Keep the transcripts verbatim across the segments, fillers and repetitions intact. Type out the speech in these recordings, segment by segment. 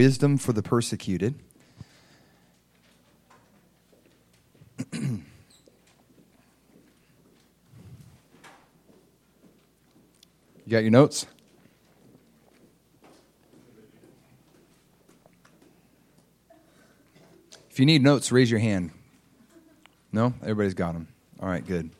Wisdom for the persecuted. You got your notes? If you need notes, raise your hand. No? Everybody's got them. All right, good.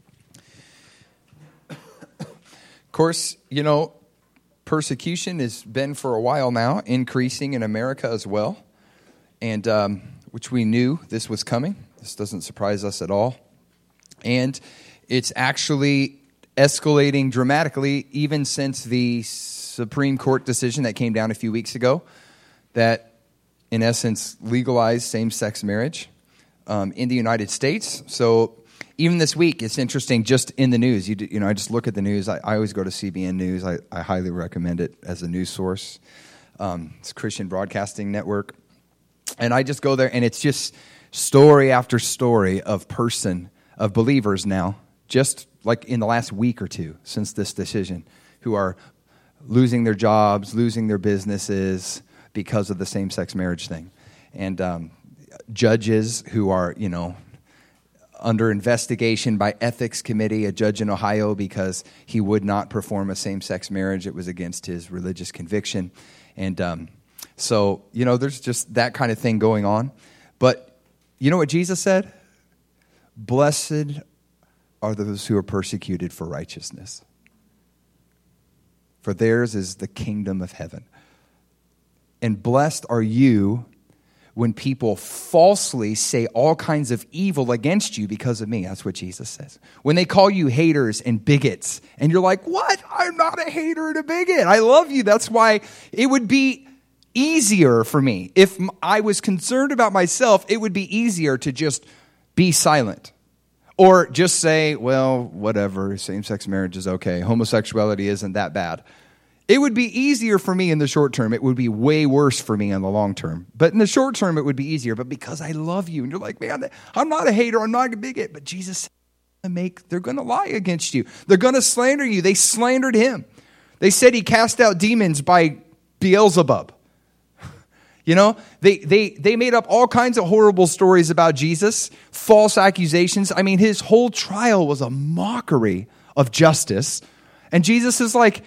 Of course, you know, persecution has been for a while now, increasing in America as well, and um, which we knew this was coming. This doesn't surprise us at all. And it's actually escalating dramatically even since the Supreme Court decision that came down a few weeks ago that, in essence, legalized same-sex marriage um, in the United States. So even this week, it's interesting, just in the news. You, you know, I just look at the news. I, I always go to C B N News. I, I highly recommend it as a news source. Um, it's a Christian Broadcasting Network. And I just go there, and it's just story after story of person, of believers now, just like in the last week or two since this decision, who are losing their jobs, losing their businesses because of the same-sex marriage thing. And um, judges who are, you know, under investigation by ethics committee, a judge in Ohio, because he would not perform a same-sex marriage. It was against his religious conviction. And um, so, you know, there's just that kind of thing going on. But you know what Jesus said? Blessed are those who are persecuted for righteousness, for theirs is the kingdom of heaven. And blessed are you when people falsely say all kinds of evil against you because of me. That's what Jesus says. When they call you haters and bigots, and you're like, what? I'm not a hater and a bigot. I love you. That's why it would be easier for me. If I was concerned about myself, it would be easier to just be silent. Or just say, well, whatever, same-sex marriage is okay. Homosexuality isn't that bad. It would be easier for me in the short term. It would be way worse for me in the long term. But in the short term, it would be easier. But because I love you, and you're like, man, I'm not a hater, I'm not a bigot. But Jesus said, make, they're going to lie against you. They're going to slander you. They slandered him. They said he cast out demons by Beelzebub. You know, they, they, they made up all kinds of horrible stories about Jesus, false accusations. I mean, his whole trial was a mockery of justice. And Jesus is like,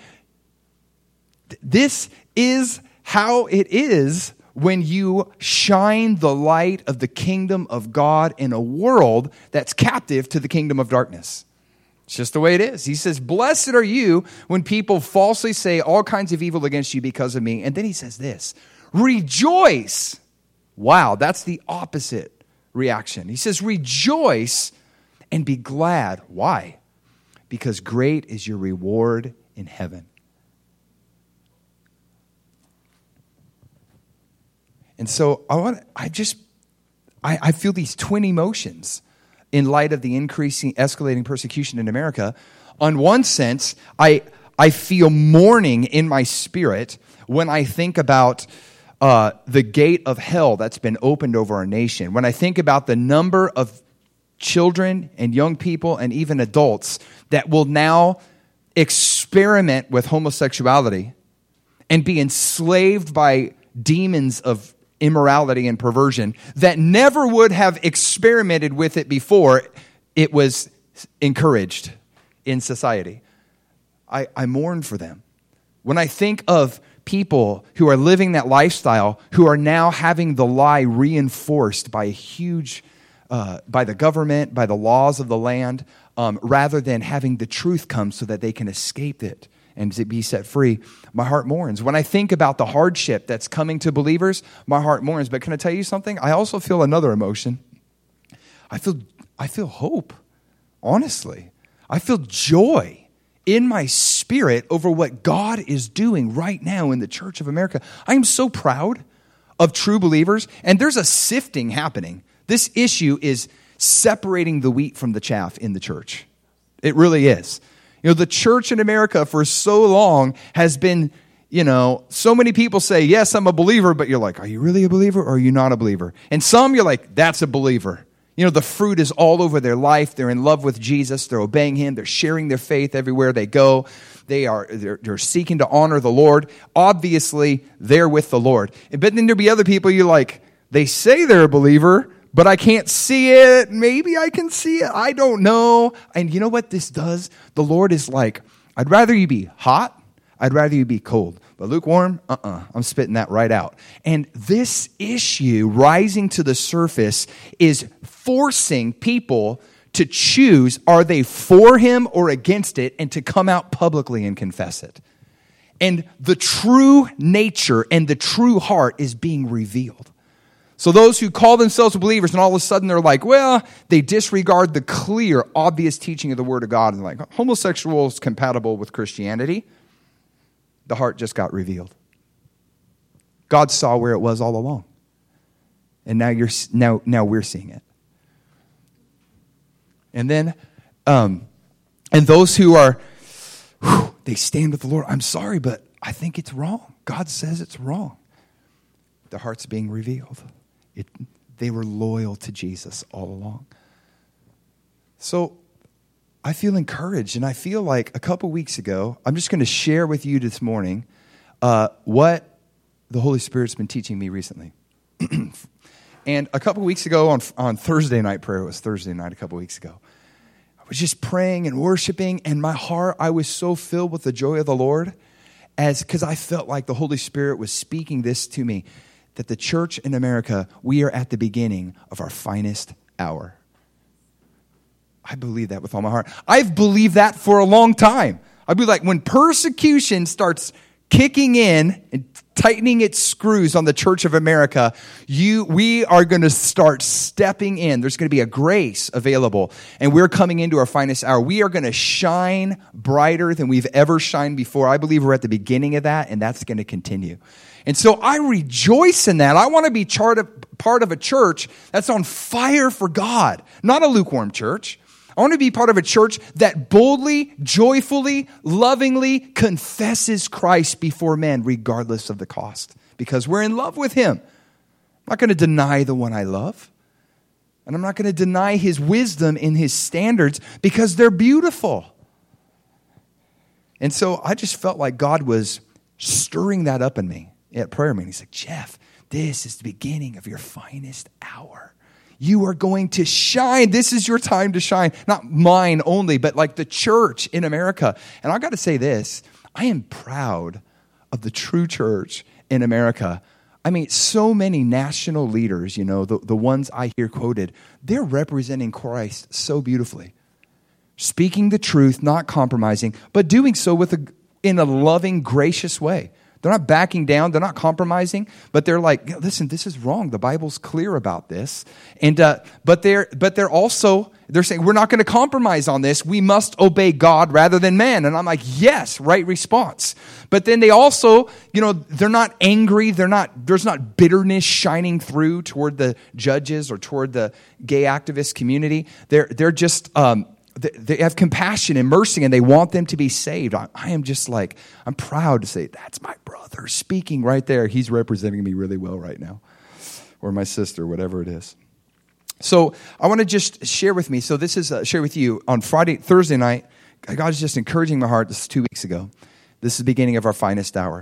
this is how it is when you shine the light of the kingdom of God in a world that's captive to the kingdom of darkness. It's just the way it is. He says, blessed are you when people falsely say all kinds of evil against you because of me. And then he says this, rejoice. Wow, that's the opposite reaction. He says, rejoice and be glad. Why? Because great is your reward in heaven. And so I want, I just, I, I feel these twin emotions in light of the increasing, escalating persecution in America. On one sense, I I feel mourning in my spirit when I think about uh, the gate of hell that's been opened over our nation. When I think about the number of children and young people and even adults that will now experiment with homosexuality and be enslaved by demons of immorality and perversion that never would have experimented with it before it was encouraged in society. I, I mourn for them. When I think of people who are living that lifestyle, who are now having the lie reinforced by a huge, uh, by the government, by the laws of the land, um, rather than having the truth come so that they can escape it and to be set free, my heart mourns. When I think about the hardship that's coming to believers, my heart mourns. But can I tell you something? I also feel another emotion. I feel I feel hope, honestly. I feel joy in my spirit over what God is doing right now in the Church of America. I am so proud of true believers, and there's a sifting happening. This issue is separating the wheat from the chaff in the church. It really is. You know, the church in America for so long has been, you know, so many people say, yes, I'm a believer, but you're like, are you really a believer or are you not a believer? And some you're like, that's a believer. You know, the fruit is all over their life. They're in love with Jesus. They're obeying him. They're sharing their faith everywhere they go. They are they're, they're seeking to honor the Lord. Obviously, they're with the Lord. But then there'll be other people you're like, they say they're a believer, but I can't see it. Maybe I can see it. I don't know. And you know what this does? The Lord is like, I'd rather you be hot. I'd rather you be cold. But lukewarm, uh-uh, I'm spitting that right out. And this issue rising to the surface is forcing people to choose, are they for him or against it, and to come out publicly and confess it. And the true nature and the true heart is being revealed. So those who call themselves believers and all of a sudden they're like, well, they disregard the clear, obvious teaching of the Word of God and like, homosexual is compatible with Christianity. The heart just got revealed. God saw where it was all along. And now you're now now we're seeing it. And then, um, and those who are, whew, they stand with the Lord. I'm sorry, but I think it's wrong. God says it's wrong. The heart's being revealed. It, they were loyal to Jesus all along. So I feel encouraged, and I feel like a couple weeks ago, I'm just going to share with you this morning uh, what the Holy Spirit's been teaching me recently. And a couple weeks ago on, on Thursday night prayer, it was Thursday night a couple weeks ago, I was just praying and worshiping, and my heart, I was so filled with the joy of the Lord, as because I felt like the Holy Spirit was speaking this to me, that the church in America, we are at the beginning of our finest hour. I believe that with all my heart. I've believed that for a long time. I'd be like, when persecution starts kicking in and tightening its screws on the Church of America, you, we are going to start stepping in. There's going to be a grace available, and we're coming into our finest hour. We are going to shine brighter than we've ever shined before. I believe we're at the beginning of that, and that's going to continue. And so I rejoice in that. I want to be part of, part of a church that's on fire for God, not a lukewarm church. I want to be part of a church that boldly, joyfully, lovingly confesses Christ before men, regardless of the cost, because we're in love with him. I'm not going to deny the one I love, and I'm not going to deny his wisdom in his standards because they're beautiful. And so I just felt like God was stirring that up in me at prayer meeting. He's like, Jeff, this is the beginning of your finest hour. You are going to shine. This is your time to shine. Not mine only, but like the church in America. And I got to say this, I am proud of the true church in America. I mean, so many national leaders, you know, the, the ones I hear quoted, they're representing Christ so beautifully. Speaking the truth, not compromising, but doing so with a, in a loving, gracious way. They're not backing down. They're not compromising, but they're like, listen, this is wrong. The Bible's clear about this. And uh, but they're but they're also they're saying we're not going to compromise on this. We must obey God rather than man. And I'm like, yes, right response. But then they also, you know, they're not angry. They're not. There's not bitterness shining through toward the judges or toward the gay activist community. They're they're just. Um, They have compassion and mercy, and they want them to be saved. I, I am just like, I'm proud to say, that's my brother speaking right there. He's representing me really well right now. Or my sister, whatever it is. So I want to just share with me. So this is, uh, share with you on Friday, Thursday night. God is just encouraging my heart. This is two weeks ago. This is the beginning of our finest hour.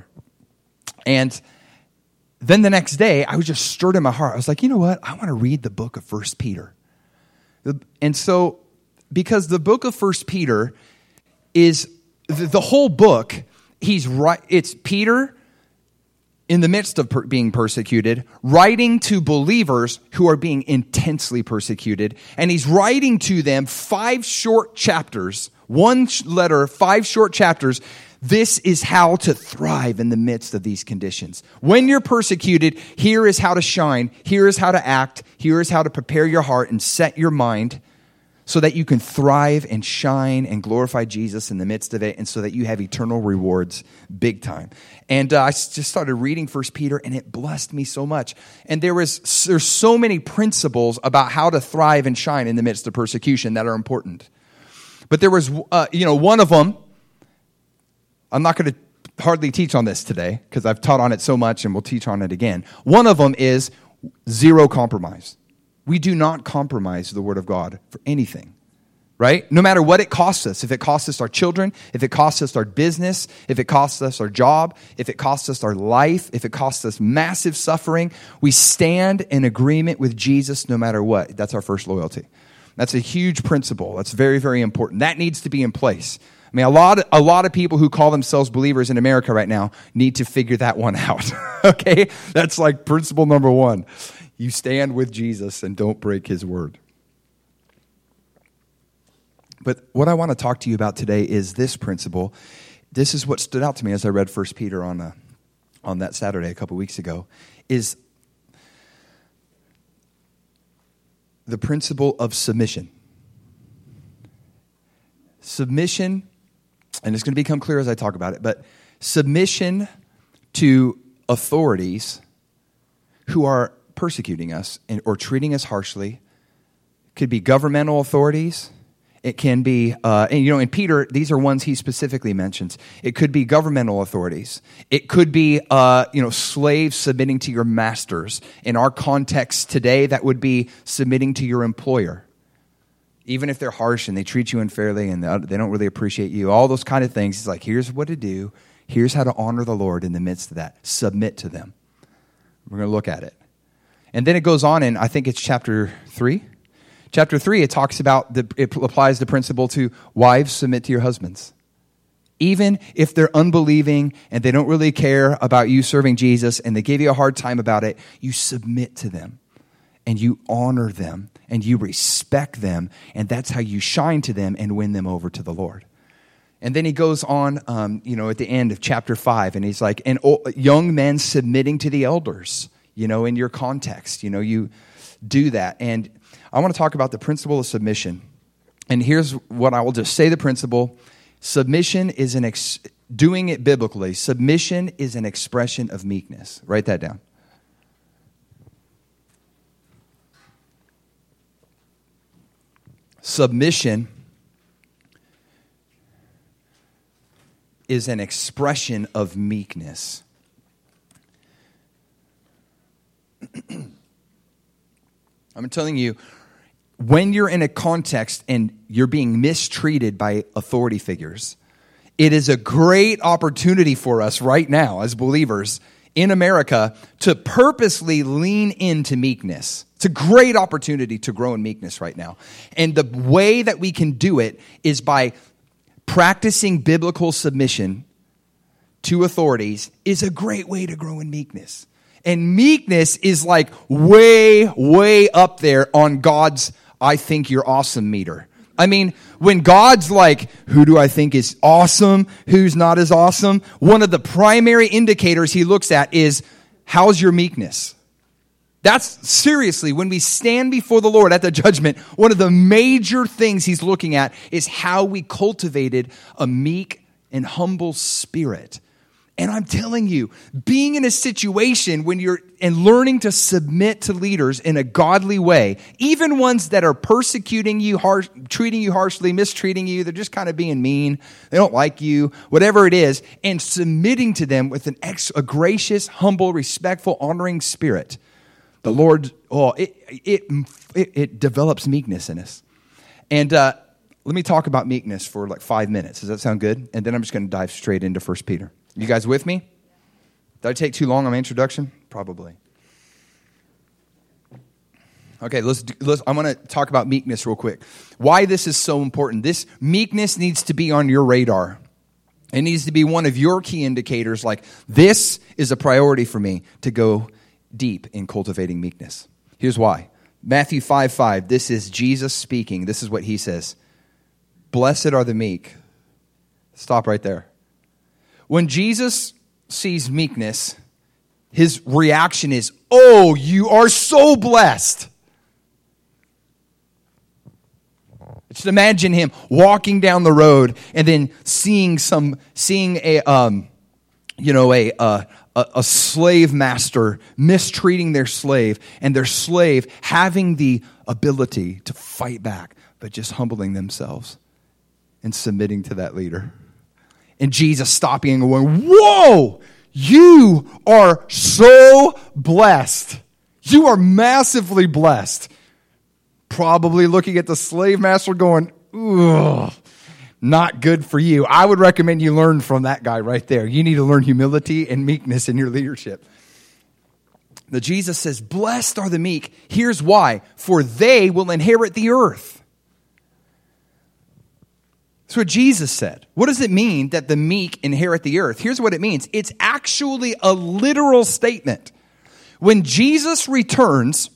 And then the next day, I was just stirred in my heart. I was like, you know what? I want to read the book of First Peter. And so, because the book of First Peter is the, the whole book. He's right. It's Peter in the midst of per, being persecuted, writing to believers who are being intensely persecuted, and he's writing to them five short chapters, one letter, five short chapters. This is how to thrive in the midst of these conditions. When you're persecuted, here is how to shine. Here is how to act. Here is how to prepare your heart and set your mind, so that you can thrive and shine and glorify Jesus in the midst of it, and so that you have eternal rewards big time. And uh, I just started reading First Peter, and it blessed me so much. And there was there's so many principles about how to thrive and shine in the midst of persecution that are important. But there was, uh, you know, one of them, I'm not going to hardly teach on this today because I've taught on it so much, and we'll teach on it again. One of them is zero compromise. We do not compromise the word of God for anything, right? No matter what it costs us. If it costs us our children, if it costs us our business, if it costs us our job, if it costs us our life, if it costs us massive suffering, we stand in agreement with Jesus no matter what. That's our first loyalty. That's a huge principle. That's very, very important. That needs to be in place. I mean, a lot, of, a lot of people who call themselves believers in America right now need to figure that one out, okay? That's like principle number one. You stand with Jesus and don't break his word. But what I want to talk to you about today is this principle. This is what stood out to me as I read First Peter on, a, on that Saturday a couple weeks ago, is the principle of submission. Submission, and it's going to become clear as I talk about it, but submission to authorities who are persecuting us and, or treating us harshly. Could be governmental authorities. It can be, uh, and you know, in Peter, these are ones he specifically mentions. It could be governmental authorities. It could be, uh, you know, slaves submitting to your masters. In our context today, that would be submitting to your employer. Even if they're harsh and they treat you unfairly and they don't really appreciate you, all those kind of things. He's like, here's what to do. Here's how to honor the Lord in the midst of that. Submit to them. We're going to look at it. And then it goes on in, I think it's chapter three. Chapter three, it talks about, the, it applies the principle to wives, submit to your husbands. Even if they're unbelieving and they don't really care about you serving Jesus and they give you a hard time about it, you submit to them and you honor them and you respect them, and that's how you shine to them and win them over to the Lord. And then he goes on, um, you know, at the end of chapter five, and he's like, and young men submitting to the elders, you know, in your context, you know, you do that. And I want to talk about the principle of submission. And here's what I will just say the principle. Submission is an, ex- doing it biblically, submission is an expression of meekness. Write that down. Submission is an expression of meekness. I'm telling you, when you're in a context and you're being mistreated by authority figures, it is a great opportunity for us right now as believers in America to purposely lean into meekness. It's a great opportunity to grow in meekness right now. And the way that we can do it is by practicing biblical submission to authorities is a great way to grow in meekness. And meekness is like way, way up there on God's I think you're awesome meter. I mean, when God's like, who do I think is awesome? Who's not as awesome? One of the primary indicators he looks at is, how's your meekness? That's seriously, when we stand before the Lord at the judgment, one of the major things he's looking at is how we cultivated a meek and humble spirit. And I'm telling you, being in a situation when you're and learning to submit to leaders in a godly way, even ones that are persecuting you, harsh, treating you harshly, mistreating you, they're just kind of being mean, they don't like you, whatever it is, and submitting to them with an ex, a gracious, humble, respectful, honoring spirit. The Lord, oh, it it it, it develops meekness in us. And uh, let me talk about meekness for like five minutes. Does that sound good? And then I'm just going to dive straight into First Peter. You guys with me? Did I take too long on my introduction? Probably. Okay, let's, let's I want to talk about meekness real quick. Why this is so important. This meekness needs to be on your radar. It needs to be one of your key indicators, like this is a priority for me to go deep in cultivating meekness. Here's why. Matthew five five, this is Jesus speaking. This is what he says. Blessed are the meek. Stop right there. When Jesus sees meekness, his reaction is, oh, you are so blessed. Just imagine him walking down the road and then seeing some, seeing a, um, you know, a, uh, a, a slave master mistreating their slave, and their slave having the ability to fight back, but just humbling themselves and submitting to that leader. And Jesus stopping and going, whoa, you are so blessed. You are massively blessed. probably looking at the slave master going, ugh, not good for you. I would recommend you learn from that guy right there. You need to learn humility and meekness in your leadership. The Jesus says, blessed are the meek. Here's why. For they will inherit the earth. That's what Jesus said. What does it mean that the meek inherit the earth? Here's what it means. It's actually a literal statement. When Jesus returns,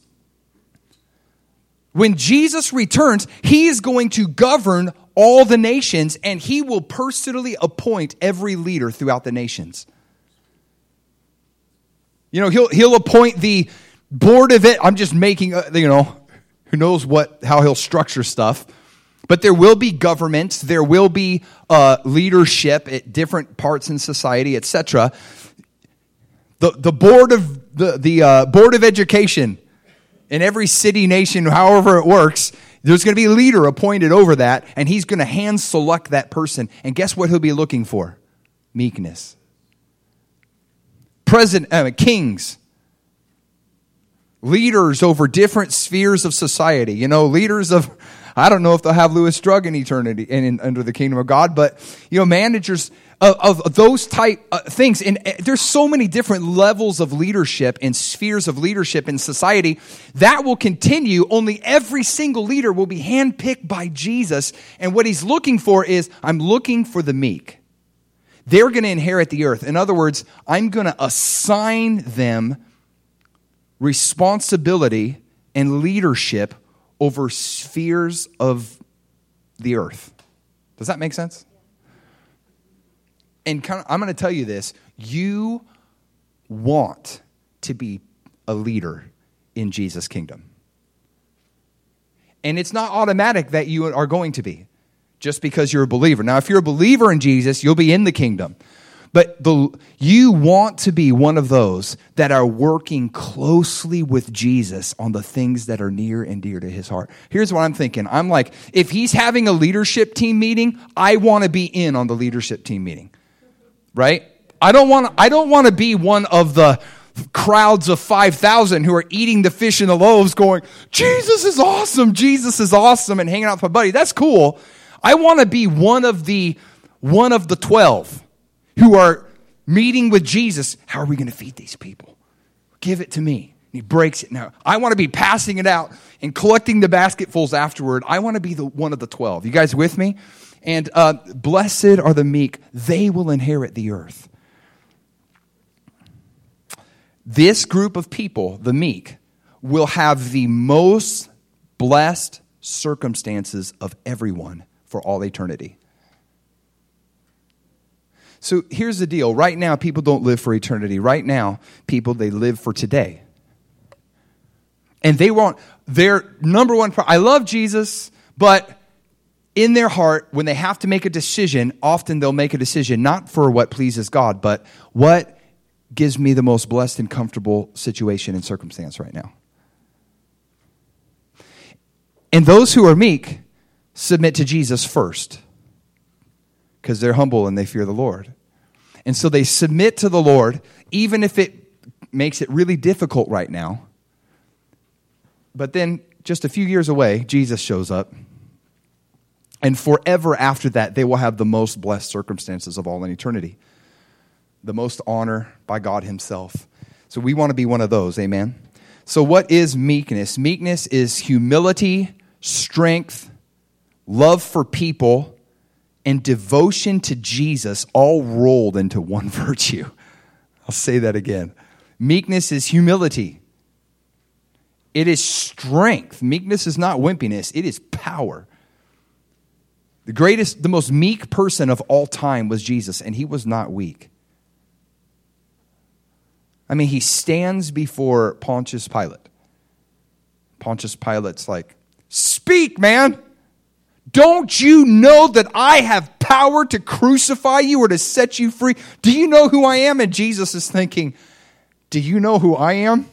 when Jesus returns, he is going to govern all the nations, and he will personally appoint every leader throughout the nations. You know, he'll he'll appoint the board of it. I'm just making, a, you know, who knows what how he'll structure stuff. But there will be governments, there will be uh, leadership at different parts in society, et cetera. The the board of the the uh, board of education in every city, nation, however it works, there's going to be a leader appointed over that, and he's going to hand select that person. And guess what he'll be looking for? Meekness. President, uh, kings, leaders over different spheres of society. You know, leaders of, I don't know if they'll have Louis Strug in eternity and in, under the kingdom of God, but you know, managers of, of those type uh, things. And uh, there's so many different levels of leadership and spheres of leadership in society that will continue. Only every single leader will be handpicked by Jesus, and what he's looking for is, I'm looking for the meek. They're going to inherit the earth. In other words, I'm going to assign them responsibility and leadership over spheres of the earth. Does that make sense? And kind of, I'm going to tell you this. You want to be a leader in Jesus' kingdom. And it's not automatic that you are going to be, just because you're a believer. Now, if you're a believer in Jesus, you'll be in the kingdom. But the, you want to be one of those that are working closely with Jesus on the things that are near and dear to his heart. Here's what I'm thinking. I'm like, if he's having a leadership team meeting, I want to be in on the leadership team meeting. Right? I don't want I don't want to be one of the crowds of five thousand who are eating the fish and the loaves going, Jesus is awesome, Jesus is awesome, and hanging out with my buddy. That's cool. I want to be one of the one of the twelve who are meeting with Jesus. How are we going to feed these people? Give it to me. And he breaks it now. I want to be passing it out and collecting the basketfuls afterward. I want to be the one of the twelve. You guys with me? And uh, blessed are the meek. They will inherit the earth. This group of people, the meek, will have the most blessed circumstances of everyone for all eternity. So here's the deal. Right now, people don't live for eternity. Right now, people, they live for today. And they want their number one priority. I love Jesus, but in their heart, when they have to make a decision, often they'll make a decision not for what pleases God, but what gives me the most blessed and comfortable situation and circumstance right now. And those who are meek submit to Jesus first because they're humble and they fear the Lord. And so they submit to the Lord, even if it makes it really difficult right now. But then just a few years away, Jesus shows up. And forever after that, they will have the most blessed circumstances of all in eternity. The most honor by God himself. So we want to be one of those, amen? So what is meekness? Meekness is humility, strength, love for people, and devotion to Jesus all rolled into one virtue. I'll say that again. Meekness is humility. It is strength. Meekness is not wimpiness. It is power. The greatest, the most meek person of all time was Jesus, and he was not weak. I mean, he stands before Pontius Pilate. Pontius Pilate's like, speak, man. Don't you know that I have power to crucify you or to set you free? Do you know who I am? And Jesus is thinking, do you know who I am?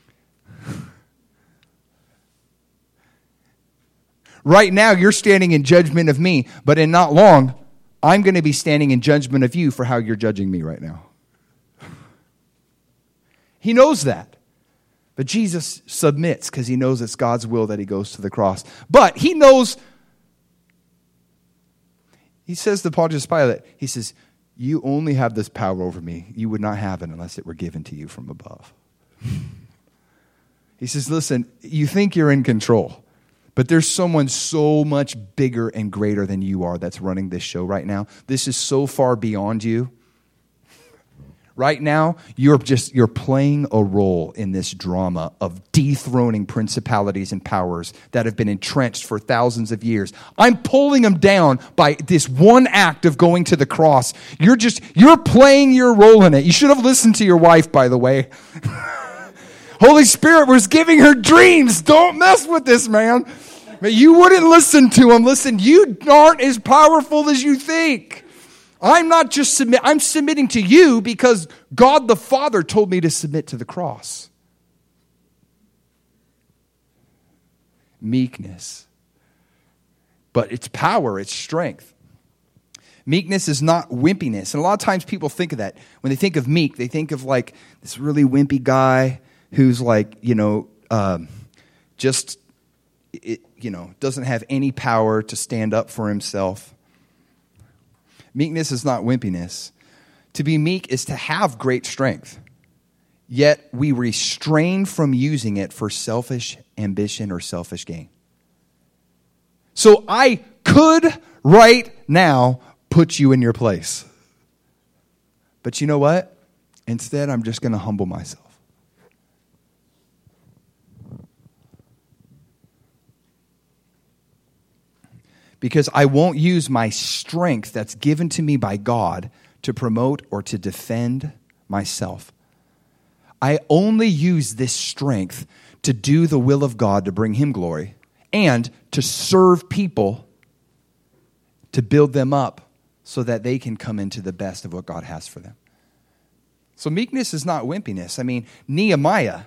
Right now, you're standing in judgment of me, but in not long, I'm going to be standing in judgment of you for how you're judging me right now. He knows that. But Jesus submits because he knows it's God's will that he goes to the cross. But he knows, he says to Pontius Pilate, he says, you only have this power over me. You would not have it unless it were given to you from above. He says, listen, you think you're in control, but there's someone so much bigger and greater than you are that's running this show right now. This is so far beyond you. Right now, you're just you're playing a role in this drama of dethroning principalities and powers that have been entrenched for thousands of years. I'm pulling them down by this one act of going to the cross. You're just you're playing your role in it. You should have listened to your wife, by the way. Holy Spirit was giving her dreams. Don't mess with this, man. But you wouldn't listen to him. Listen, you aren't as powerful as you think. I'm not just submit. I'm submitting to you because God the Father told me to submit to the cross. Meekness. But it's power, it's strength. Meekness is not wimpiness. And a lot of times people think of that. When they think of meek, they think of like this really wimpy guy who's like, you know, um, just, it, you know, doesn't have any power to stand up for himself. Meekness is not wimpiness. To be meek is to have great strength, yet we restrain from using it for selfish ambition or selfish gain. So I could right now put you in your place. But you know what? Instead, I'm just going to humble myself. Because I won't use my strength that's given to me by God to promote or to defend myself. I only use this strength to do the will of God to bring him glory and to serve people, to build them up so that they can come into the best of what God has for them. So meekness is not wimpiness. I mean, Nehemiah,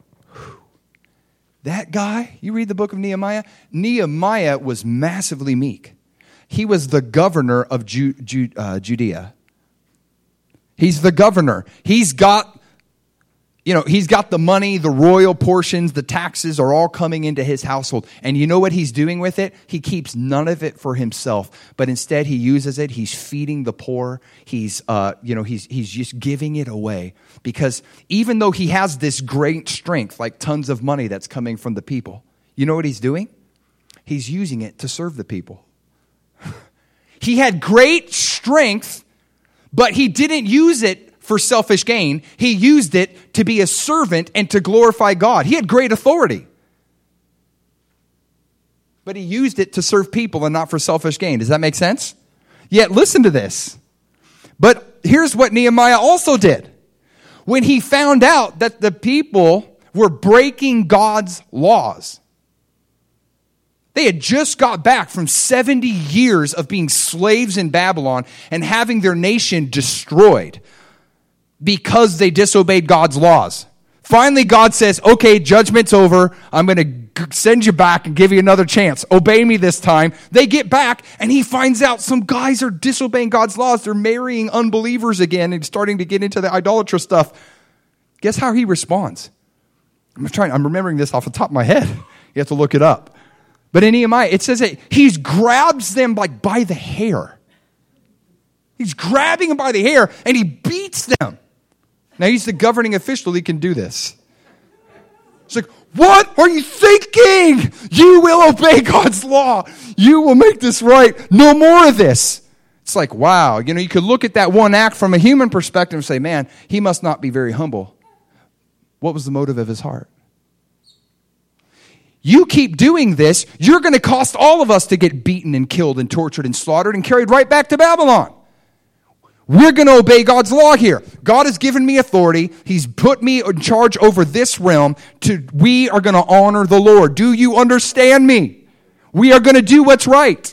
that guy, you read the book of Nehemiah, Nehemiah was massively meek. He was the governor of Ju- Ju- uh, Judea. He's the governor. He's got, you know, he's got the money, the royal portions, the taxes are all coming into his household. And you know what he's doing with it? He keeps none of it for himself, but instead he uses it. He's feeding the poor. He's, uh, you know, he's he's just giving it away because even though he has this great strength, like tons of money that's coming from the people, you know what he's doing? He's using it to serve the people. He had great strength, but he didn't use it for selfish gain. He used it to be a servant and to glorify God. He had great authority. But he used it to serve people and not for selfish gain. Does that make sense? Yet listen to this. But here's what Nehemiah also did. When he found out that the people were breaking God's laws, they had just got back from seventy years of being slaves in Babylon and having their nation destroyed because they disobeyed God's laws. Finally, God says, okay, judgment's over. I'm going to send you back and give you another chance. Obey me this time. They get back, and he finds out some guys are disobeying God's laws. They're marrying unbelievers again and starting to get into the idolatrous stuff. Guess how he responds? I'm trying. I'm remembering this off the top of my head. You have to look it up. But in Nehemiah, it says that he grabs them like by the hair. He's grabbing them by the hair, and he beats them. Now, he's the governing official. He can do this. It's like, what are you thinking? You will obey God's law. You will make this right. No more of this. It's like, wow. You know, you could look at that one act from a human perspective and say, man, he must not be very humble. What was the motive of his heart? You keep doing this, you're going to cost all of us to get beaten and killed and tortured and slaughtered and carried right back to Babylon. We're going to obey God's law here. God has given me authority. He's put me in charge over this realm. To, we are going to honor the Lord. Do you understand me? We are going to do what's right.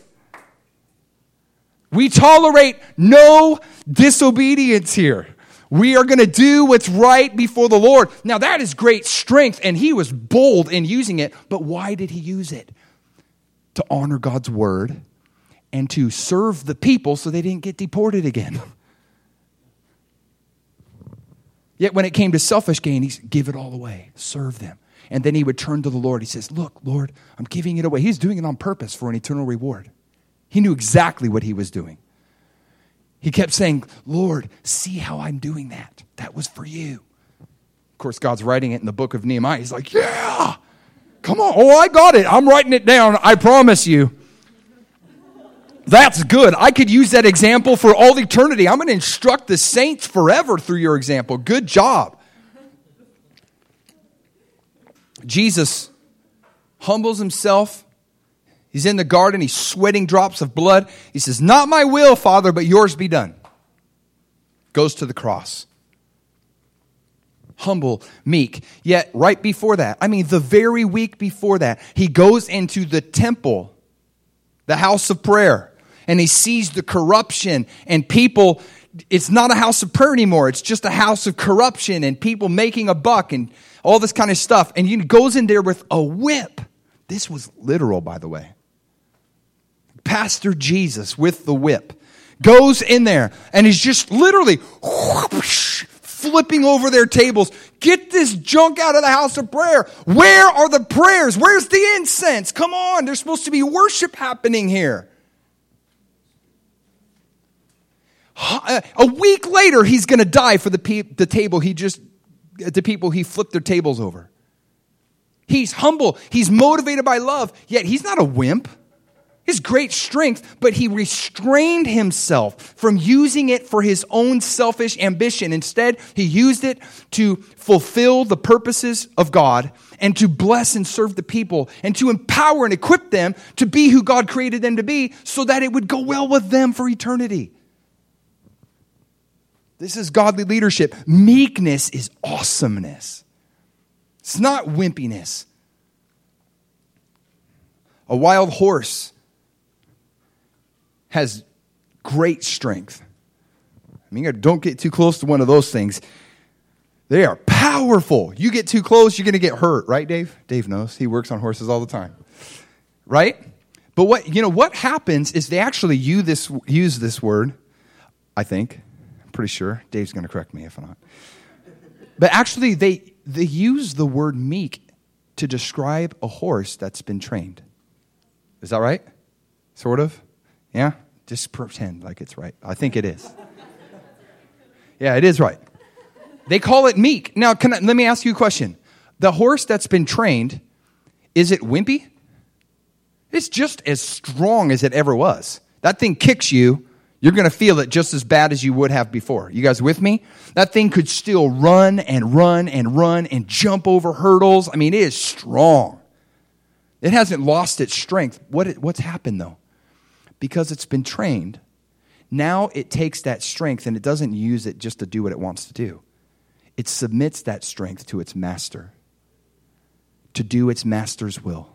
We tolerate no disobedience here. We are going to do what's right before the Lord. Now that is great strength, and he was bold in using it. But why did he use it? To honor God's word and to serve the people so they didn't get deported again. Yet when it came to selfish gain, he's give it all away, serve them. And then he would turn to the Lord. He says, look, Lord, I'm giving it away. He's doing it on purpose for an eternal reward. He knew exactly what he was doing. He kept saying, Lord, see how I'm doing that. That was for you. Of course, God's writing it in the book of Nehemiah. He's like, yeah, come on. Oh, I got it. I'm writing it down. I promise you. That's good. I could use that example for all eternity. I'm going to instruct the saints forever through your example. Good job. Jesus humbles himself. He's in the garden. He's sweating drops of blood. He says, not my will, Father, but yours be done. Goes to the cross. Humble, meek. Yet right before that, I mean the very week before that, he goes into the temple, the house of prayer. And he sees the corruption and people, it's not a house of prayer anymore. It's just a house of corruption and people making a buck and all this kind of stuff. And he goes in there with a whip. This was literal, by the way. Pastor Jesus with the whip goes in there and he's just literally whoosh, flipping over their tables. Get this junk out of the house of prayer. Where are the prayers? Where's the incense? Come on, there's supposed to be worship happening here. A week later, he's going to die for the pe- the table he just, the people he flipped their tables over. He's humble. He's motivated by love. Yet he's not a wimp. His great strength, but he restrained himself from using it for his own selfish ambition. Instead, he used it to fulfill the purposes of God and to bless and serve the people and to empower and equip them to be who God created them to be so that it would go well with them for eternity. This is godly leadership. Meekness is awesomeness. It's not wimpiness. A wild horse has great strength. I mean, don't get too close to one of those things. They are powerful. You get too close, you're going to get hurt, right, Dave? Dave knows. He works on horses all the time. Right? But what, you know, what happens is they actually use this, use this word, I think. Pretty sure. Dave's going to correct me if I'm not. But actually, they they use the word meek to describe a horse that's been trained. Is that right? Sort of? Yeah? Just pretend like it's right. I think it is. Yeah, it is right. They call it meek. Now, can I, let me ask you a question. The horse that's been trained, is it wimpy? It's just as strong as it ever was. That thing kicks you. You're going to feel it just as bad as you would have before. You guys with me? That thing could still run and run and run and jump over hurdles. I mean, it is strong. It hasn't lost its strength. What, what's happened, though? Because it's been trained, now it takes that strength and it doesn't use it just to do what it wants to do. It submits that strength to its master, to do its master's will.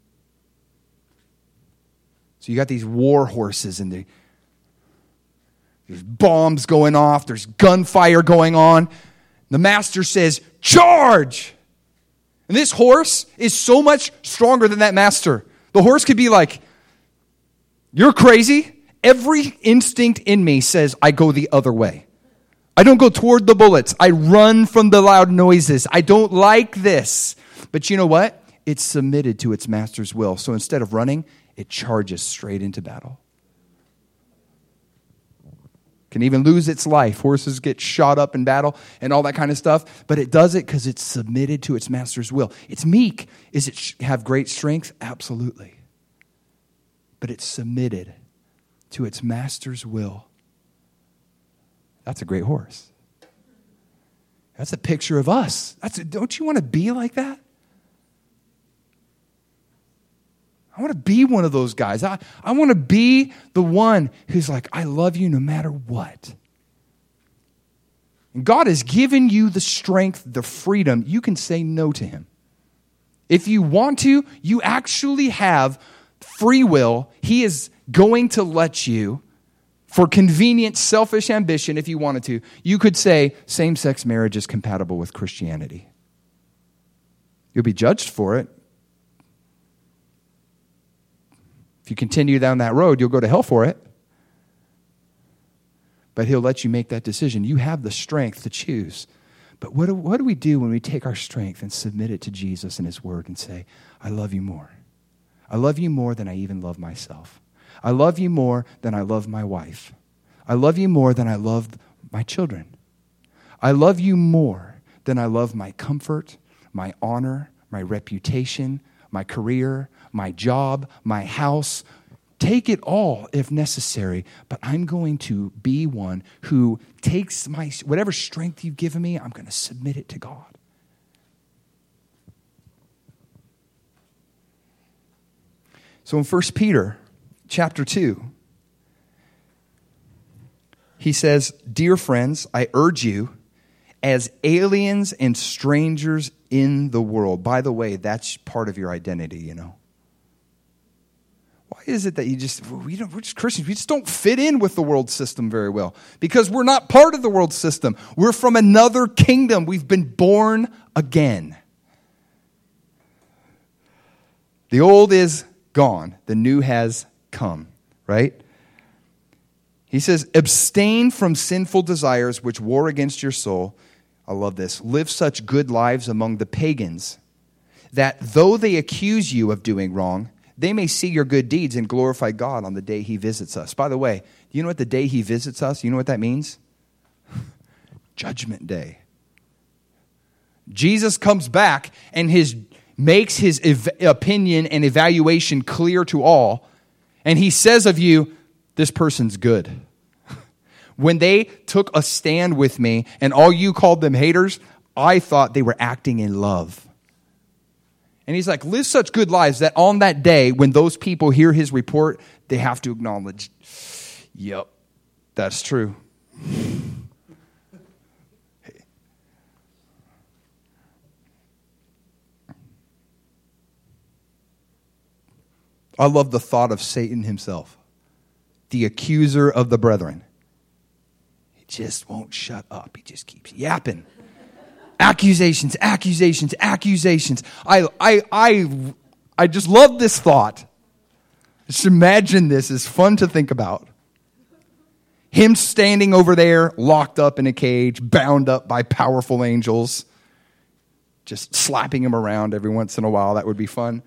So you got these war horses and they... There's bombs going off. There's gunfire going on. The master says, charge! And this horse is so much stronger than that master. The horse could be like, you're crazy. Every instinct in me says I go the other way. I don't go toward the bullets. I run from the loud noises. I don't like this. But you know what? It's submitted to its master's will. So instead of running, it charges straight into battle. Can even lose its life. Horses get shot up in battle and all that kind of stuff. But it does it because it's submitted to its master's will. It's meek. Is it have great strength? Absolutely. But it's submitted to its master's will. That's a great horse. That's a picture of us. That's a, don't you want to be like that? I want to be one of those guys. I, I want to be the one who's like, I love you no matter what. And God has given you the strength, the freedom. You can say no to him. If you want to, you actually have free will. He is going to let you, for convenient, selfish ambition, if you wanted to, you could say same-sex marriage is compatible with Christianity. You'll be judged for it. If you continue down that road, you'll go to hell for it. But he'll let you make that decision. You have the strength to choose. But what do, what do we do when we take our strength and submit it to Jesus and his word and say, I love you more. I love you more than I even love myself. I love you more than I love my wife. I love you more than I love my children. I love you more than I love my comfort, my honor, my reputation, my career, my job, my house. Take it all if necessary, but I'm going to be one who takes my, whatever strength you've given me, I'm going to submit it to God. So in First Peter chapter two, he says, dear friends, I urge you as aliens and strangers in the world. By the way, that's part of your identity, you know. Why is it that you just, we don't, we're just Christians, we just don't fit in with the world system very well? Because we're not part of the world system. We're from another kingdom. We've been born again. The old is gone. The new has come, right? He says, abstain from sinful desires which war against your soul. I love this. Live such good lives among the pagans that though they accuse you of doing wrong, they may see your good deeds and glorify God on the day he visits us. By the way, do you know what the day he visits us, you know what that means? Judgment Day. Jesus comes back and his makes his ev- opinion and evaluation clear to all. And he says of you, this person's good. When they took a stand with me and all you called them haters, I thought they were acting in love. And he's like, live such good lives that on that day, when those people hear his report, they have to acknowledge, yep, that's true. I love the thought of Satan himself, the accuser of the brethren. He just won't shut up. He just keeps yapping. Accusations, accusations, accusations. I, I, I, I just love this thought. Just imagine this. It's fun to think about. Him standing over there, locked up in a cage, bound up by powerful angels, just slapping him around every once in a while. That would be fun.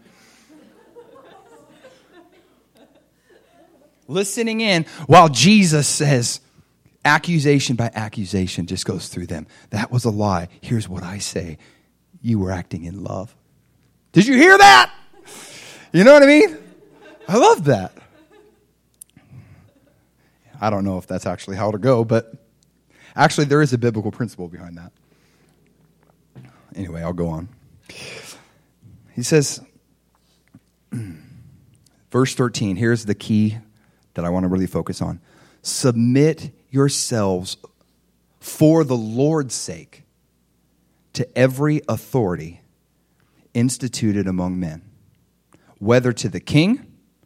Listening in while Jesus says, accusation by accusation just goes through them. That was a lie. Here's what I say. You were acting in love. Did you hear that? You know what I mean? I love that. I don't know if that's actually how to go, but actually there is a biblical principle behind that. Anyway, I'll go on. He says, verse thirteen, here's the key that I want to really focus on. Submit yourselves for the Lord's sake to every authority instituted among men, whether to the king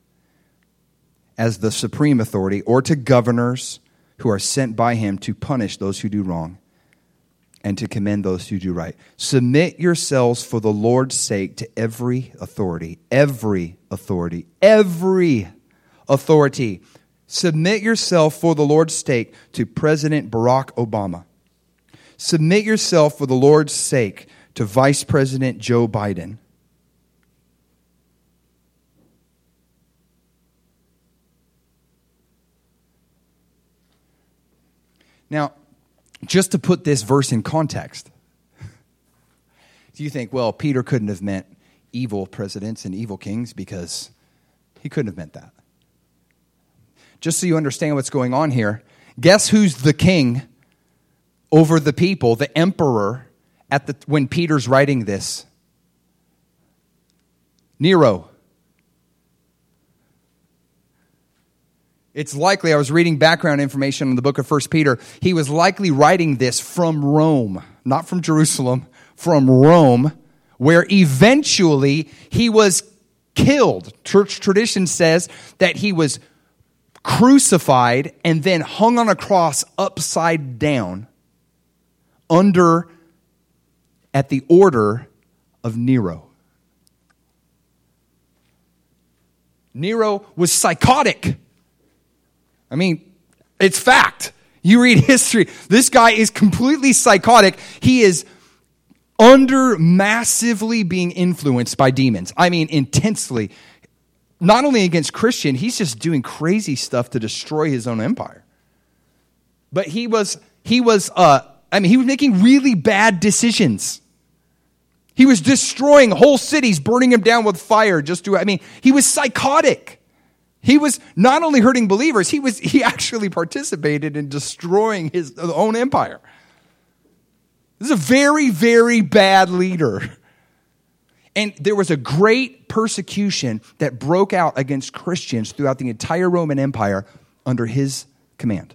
as the supreme authority or to governors who are sent by him to punish those who do wrong and to commend those who do right. Submit yourselves for the Lord's sake to every authority, every authority, every authority. Submit yourself for the Lord's sake to President Barack Obama. Submit yourself for the Lord's sake to Vice President Joe Biden. Now, just to put this verse in context, do you think, well, Peter couldn't have meant evil presidents and evil kings because he couldn't have meant that? Just so you understand what's going on here, guess who's the king over the people, the emperor, at the when Peter's writing this? Nero. It's likely, I was reading background information on the book of First Peter, he was likely writing this from Rome, not from Jerusalem, from Rome, where eventually he was killed. Church tradition says that he was crucified and then hung on a cross upside down under, at the order of Nero. Nero was psychotic. I mean, it's fact. You read history. This guy is completely psychotic. He is under massively being influenced by demons. I mean, intensely. Not only against Christian, he's just doing crazy stuff to destroy his own empire. But he was, he was, uh, I mean, he was making really bad decisions. He was destroying whole cities, burning them down with fire. Just to, I mean, he was psychotic. He was not only hurting believers, he was he actually participated in destroying his own empire. This is a very, very bad leader. And there was a great persecution that broke out against Christians throughout the entire Roman Empire under his command.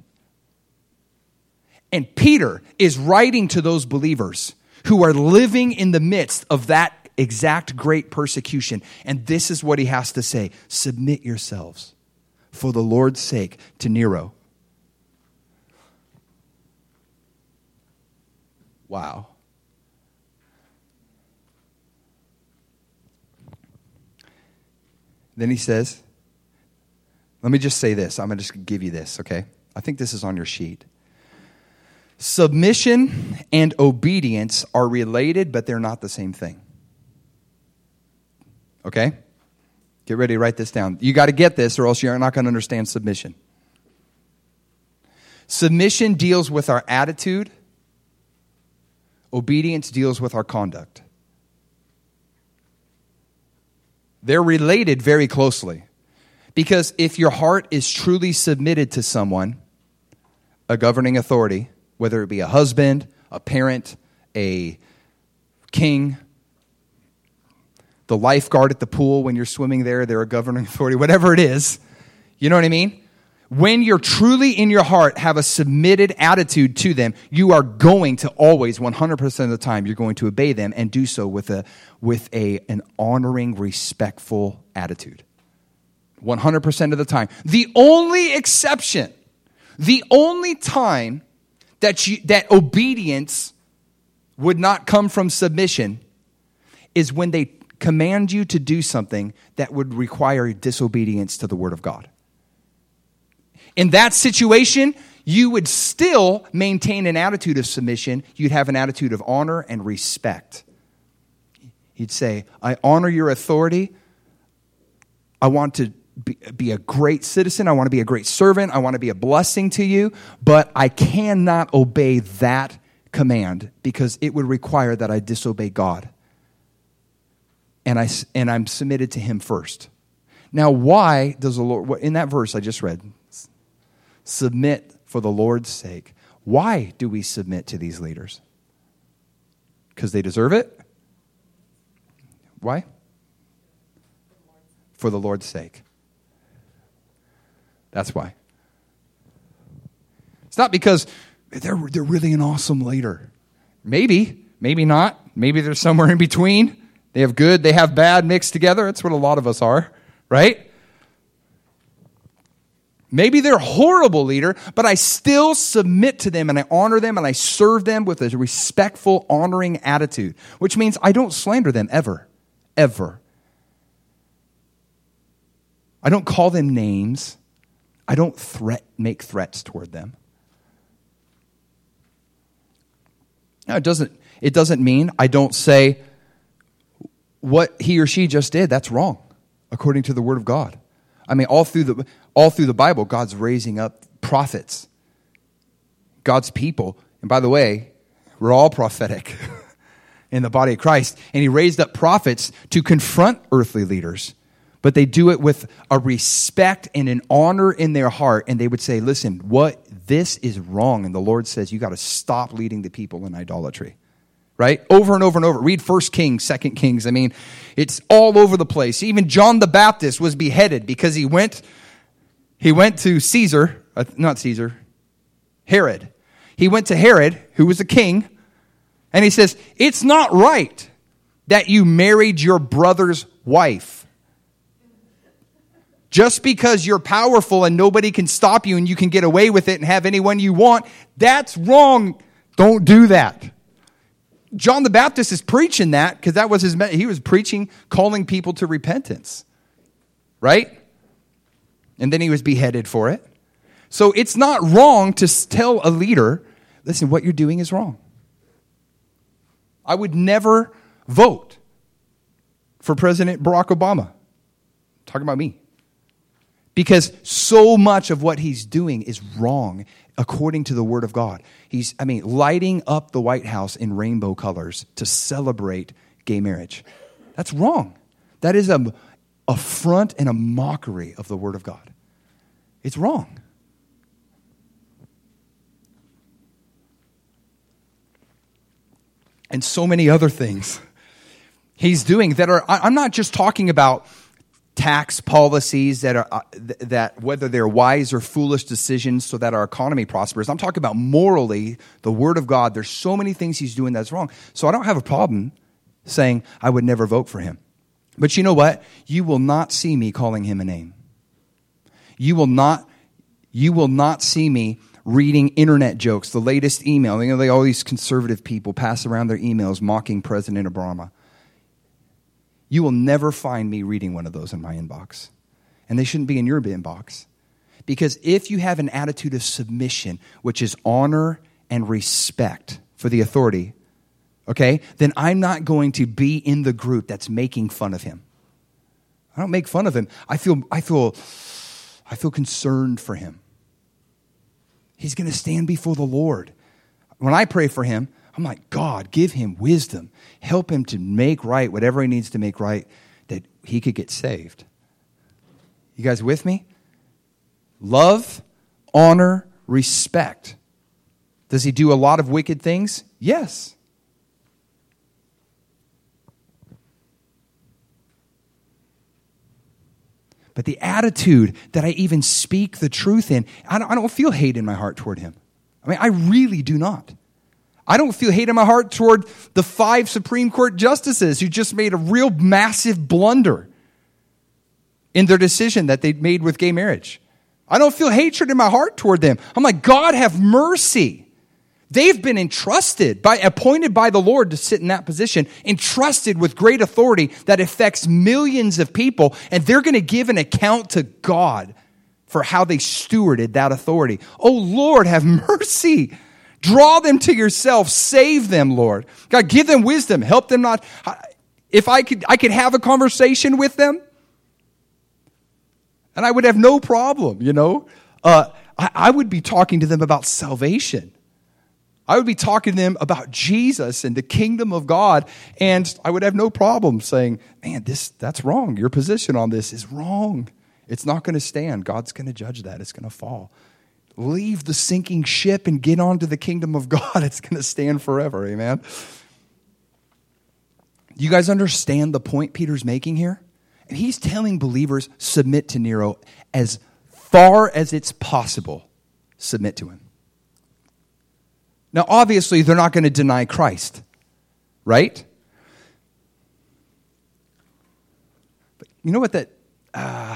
And Peter is writing to those believers who are living in the midst of that exact great persecution. And this is what he has to say. Submit yourselves for the Lord's sake to Nero. Wow. Then he says, let me just say this. I'm going to just give you this, okay? I think this is on your sheet. Submission and obedience are related, but they're not the same thing. Okay? Get ready to write this down. You got to get this or else you're not going to understand submission. Submission deals with our attitude. Obedience deals with our conduct. They're related very closely. Because if your heart is truly submitted to someone, a governing authority, whether it be a husband, a parent, a king, the lifeguard at the pool when you're swimming there, they're a governing authority, whatever it is. You know what I mean? When you're truly in your heart have a submitted attitude to them, you are going to always, one hundred percent of the time, you're going to obey them and do so with a with a an honoring, respectful attitude. one hundred percent of the time. The only exception, the only time that you, that obedience would not come from submission is when they command you to do something that would require disobedience to the Word of God. In that situation, you would still maintain an attitude of submission. You'd have an attitude of honor and respect. You'd say, I honor your authority. I want to be, be a great citizen. I want to be a great servant. I want to be a blessing to you. But I cannot obey that command because it would require that I disobey God. And, I, and I'm submitted to him first. Now, why does the Lord, in that verse I just read, submit for the Lord's sake. Why do we submit to these leaders? Because they deserve it? Why? For the Lord's sake. That's why. It's not because they're, they're really an awesome leader. Maybe, maybe not. Maybe they're somewhere in between. They have good, they have bad mixed together. That's what a lot of us are, right? Maybe they're a horrible leader, but I still submit to them and I honor them and I serve them with a respectful, honoring attitude, which means I don't slander them ever, ever. I don't call them names. I don't threat, make threats toward them. Now, it doesn't, it doesn't mean I don't say what he or she just did, that's wrong, according to the Word of God. I mean, all through the all through the Bible, God's raising up prophets, God's people. And by the way, we're all prophetic in the body of Christ. And he raised up prophets to confront earthly leaders. But they do it with a respect and an honor in their heart. And they would say, listen, what this is wrong. And the Lord says, you got to stop leading the people in idolatry. Right? Over and over and over. Read First Kings, Second Kings. I mean, it's all over the place. Even John the Baptist was beheaded because he went, he went to Caesar, uh, not Caesar, Herod. He went to Herod, who was a king, and he says, it's not right that you married your brother's wife. Just because you're powerful and nobody can stop you and you can get away with it and have anyone you want, that's wrong. Don't do that. John the Baptist is preaching that because that was his, he was preaching, calling people to repentance. Right? And then he was beheaded for it. So it's not wrong to s- tell a leader, listen, what you're doing is wrong. I would never vote for President Barack Obama. Talking about me. Because so much of what he's doing is wrong according to the Word of God. He's, I mean, lighting up the White House in rainbow colors to celebrate gay marriage. That's wrong. That is a affront and a mockery of the Word of God. It's wrong. And so many other things he's doing that are, I'm not just talking about tax policies that are, uh, th- that whether they're wise or foolish decisions so that our economy prospers. I'm talking about morally, the Word of God. There's so many things he's doing that's wrong. So I don't have a problem saying I would never vote for him. But you know what? You will not see me calling him a name. You will not, you will not see me reading internet jokes, the latest email. You know, they, all these conservative people pass around their emails mocking President Obama. You will never find me reading one of those in my inbox. And they shouldn't be in your inbox. Because if you have an attitude of submission, which is honor and respect for the authority, okay, then I'm not going to be in the group that's making fun of him. I don't make fun of him. I feel, I feel, I feel concerned for him. He's going to stand before the Lord. When I pray for him, I'm like, God, give him wisdom. Help him to make right whatever he needs to make right, that he could get saved. You guys with me? Love, honor, respect. Does he do a lot of wicked things? Yes. But the attitude that I even speak the truth in, I don't, I don't feel hate in my heart toward him. I mean, I really do not. I don't feel hate in my heart toward the five Supreme Court justices who just made a real massive blunder in their decision that they made with gay marriage. I don't feel hatred in my heart toward them. I'm like, God, have mercy. They've been entrusted, by, appointed by the Lord to sit in that position, entrusted with great authority that affects millions of people, and they're going to give an account to God for how they stewarded that authority. Oh, Lord, have mercy. Draw them to yourself. Save them, Lord. God, give them wisdom. Help them not. If I could, I could have a conversation with them, and I would have no problem, you know. Uh, I, I would be talking to them about salvation. I would be talking to them about Jesus and the kingdom of God, and I would have no problem saying, man, this that's wrong. Your position on this is wrong. It's not going to stand. God's going to judge that. It's going to fall. Leave the sinking ship and get on to the kingdom of God. It's going to stand forever. Amen. You guys understand the point Peter's making here? And he's telling believers, submit to Nero as far as it's possible. Submit to him. Now, obviously, they're not going to deny Christ, right? But you know what that... Uh,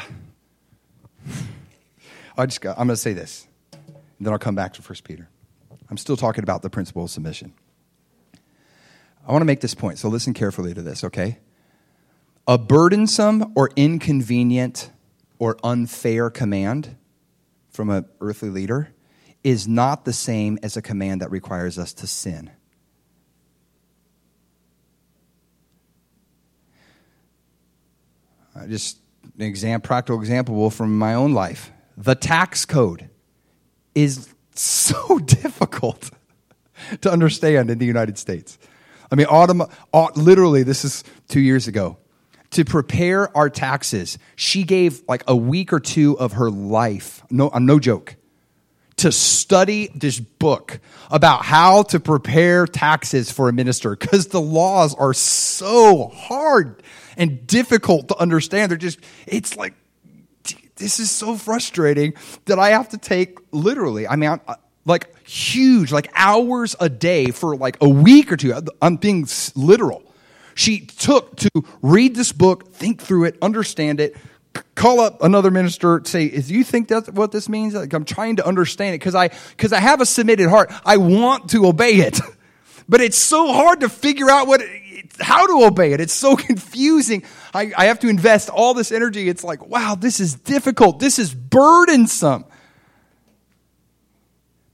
I just got, I'm going to say this, and then I'll come back to First Peter. I'm still talking about the principle of submission. I want to make this point, so listen carefully to this, okay? A burdensome or inconvenient or unfair command from an earthly leader is not the same as a command that requires us to sin. Uh, just an example, practical example from my own life. The tax code is so difficult to understand in the United States. I mean, autumn, literally, this is two years ago. To prepare our taxes, she gave like a week or two of her life, no, uh, no joke, to study this book about how to prepare taxes for a minister, because the laws are so hard and difficult to understand. They're just, it's like, this is so frustrating that I have to take literally, I mean, I'm, like huge, like hours a day for like a week or two. I'm being literal. She took to read this book, think through it, understand it, call up another minister, say, "Do you think that's what this means?" Like, I'm trying to understand it because I because I have a submitted heart. I want to obey it, but it's so hard to figure out what it, how to obey it. It's so confusing. I, I have to invest all this energy. It's like, wow, this is difficult. This is burdensome.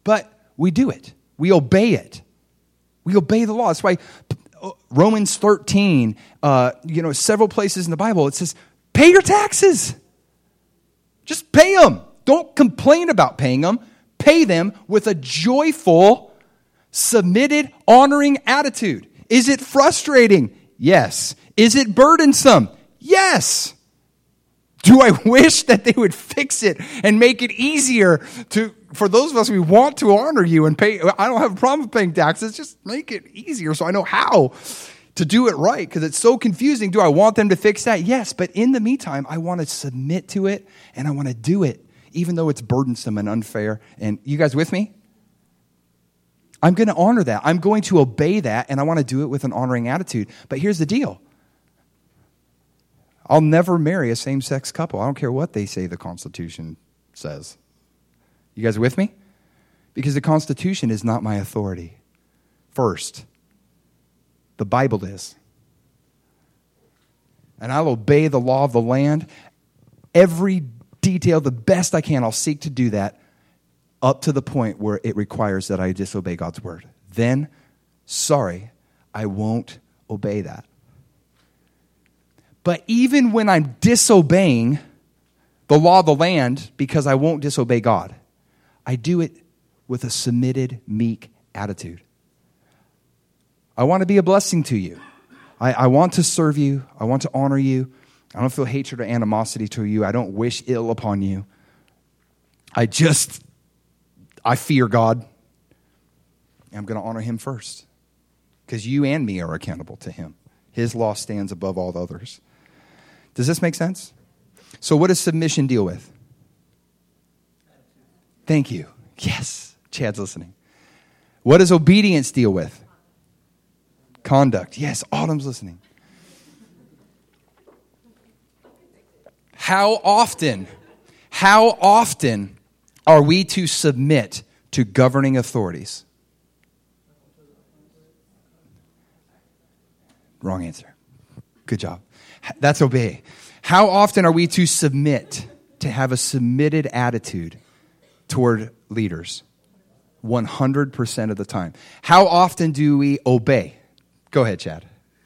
but we do it. We obey it. We obey the law. That's why Romans thirteen, uh, you know, several places in the Bible, it says, pay your taxes. Just pay them. Don't complain about paying them. Pay them with a joyful, submitted, honoring attitude. Is it frustrating? Yes. Is it burdensome? Yes. Do I wish that they would fix it and make it easier to, for those of us who want to honor you and pay? I don't have a problem with paying taxes. Just make it easier so I know how to do it right, because it's so confusing. Do I want them to fix that? Yes. But in the meantime, I want to submit to it and I want to do it, even though it's burdensome and unfair. And you guys with me? I'm going to honor that. I'm going to obey that, and I want to do it with an honoring attitude. But here's the deal. I'll never marry a same-sex couple. I don't care what they say the Constitution says. You guys with me? Because the Constitution is not my authority. First, the Bible is. And I'll obey the law of the land. Every detail, the best I can, I'll seek to do that up to the point where it requires that I disobey God's word. Then, sorry, I won't obey that. But even when I'm disobeying the law of the land because I won't disobey God, I do it with a submitted, meek attitude. I want to be a blessing to you. I, I want to serve you. I want to honor you. I don't feel hatred or animosity to you. I don't wish ill upon you. I just, I fear God. I'm going to honor him first, because you and me are accountable to him. His law stands above all others. Does this make sense? So what does submission deal with? Thank you. Yes, Chad's listening. What does obedience deal with? Conduct. Yes, Autumn's listening. How often, how often are we to submit to governing authorities? Wrong answer. Good job. That's obey. How often are we to submit, to have a submitted attitude toward leaders? one hundred percent of the time. How often do we obey? Go ahead, Chad.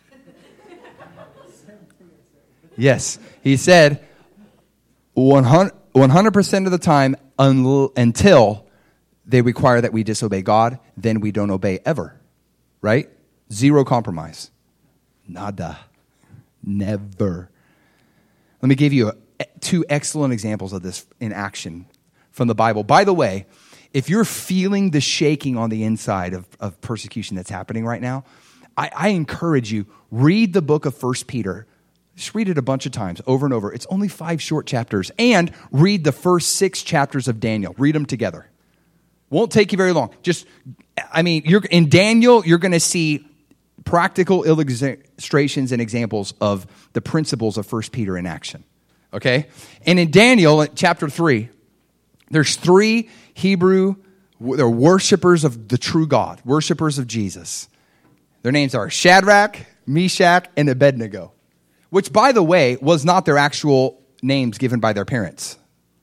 Yes, he said one hundred percent of the time until they require that we disobey God, then we don't obey ever, right? Zero compromise. Nada. Never. Let me give you a, two excellent examples of this in action from the Bible. By the way, if you're feeling the shaking on the inside of, of persecution that's happening right now, I, I encourage you, read the book of First Peter. Just read it a bunch of times, over and over. It's only five short chapters. And read the first six chapters of Daniel. Read them together. Won't take you very long. Just, I mean, you're in Daniel, you're going to see practical illustrations and examples of the principles of First Peter in action. Okay? And in Daniel, chapter three, there's three Hebrew, they're worshipers of the true God, worshipers of Jesus. Their names are Shadrach, Meshach, and Abednego, which, by the way, was not their actual names given by their parents.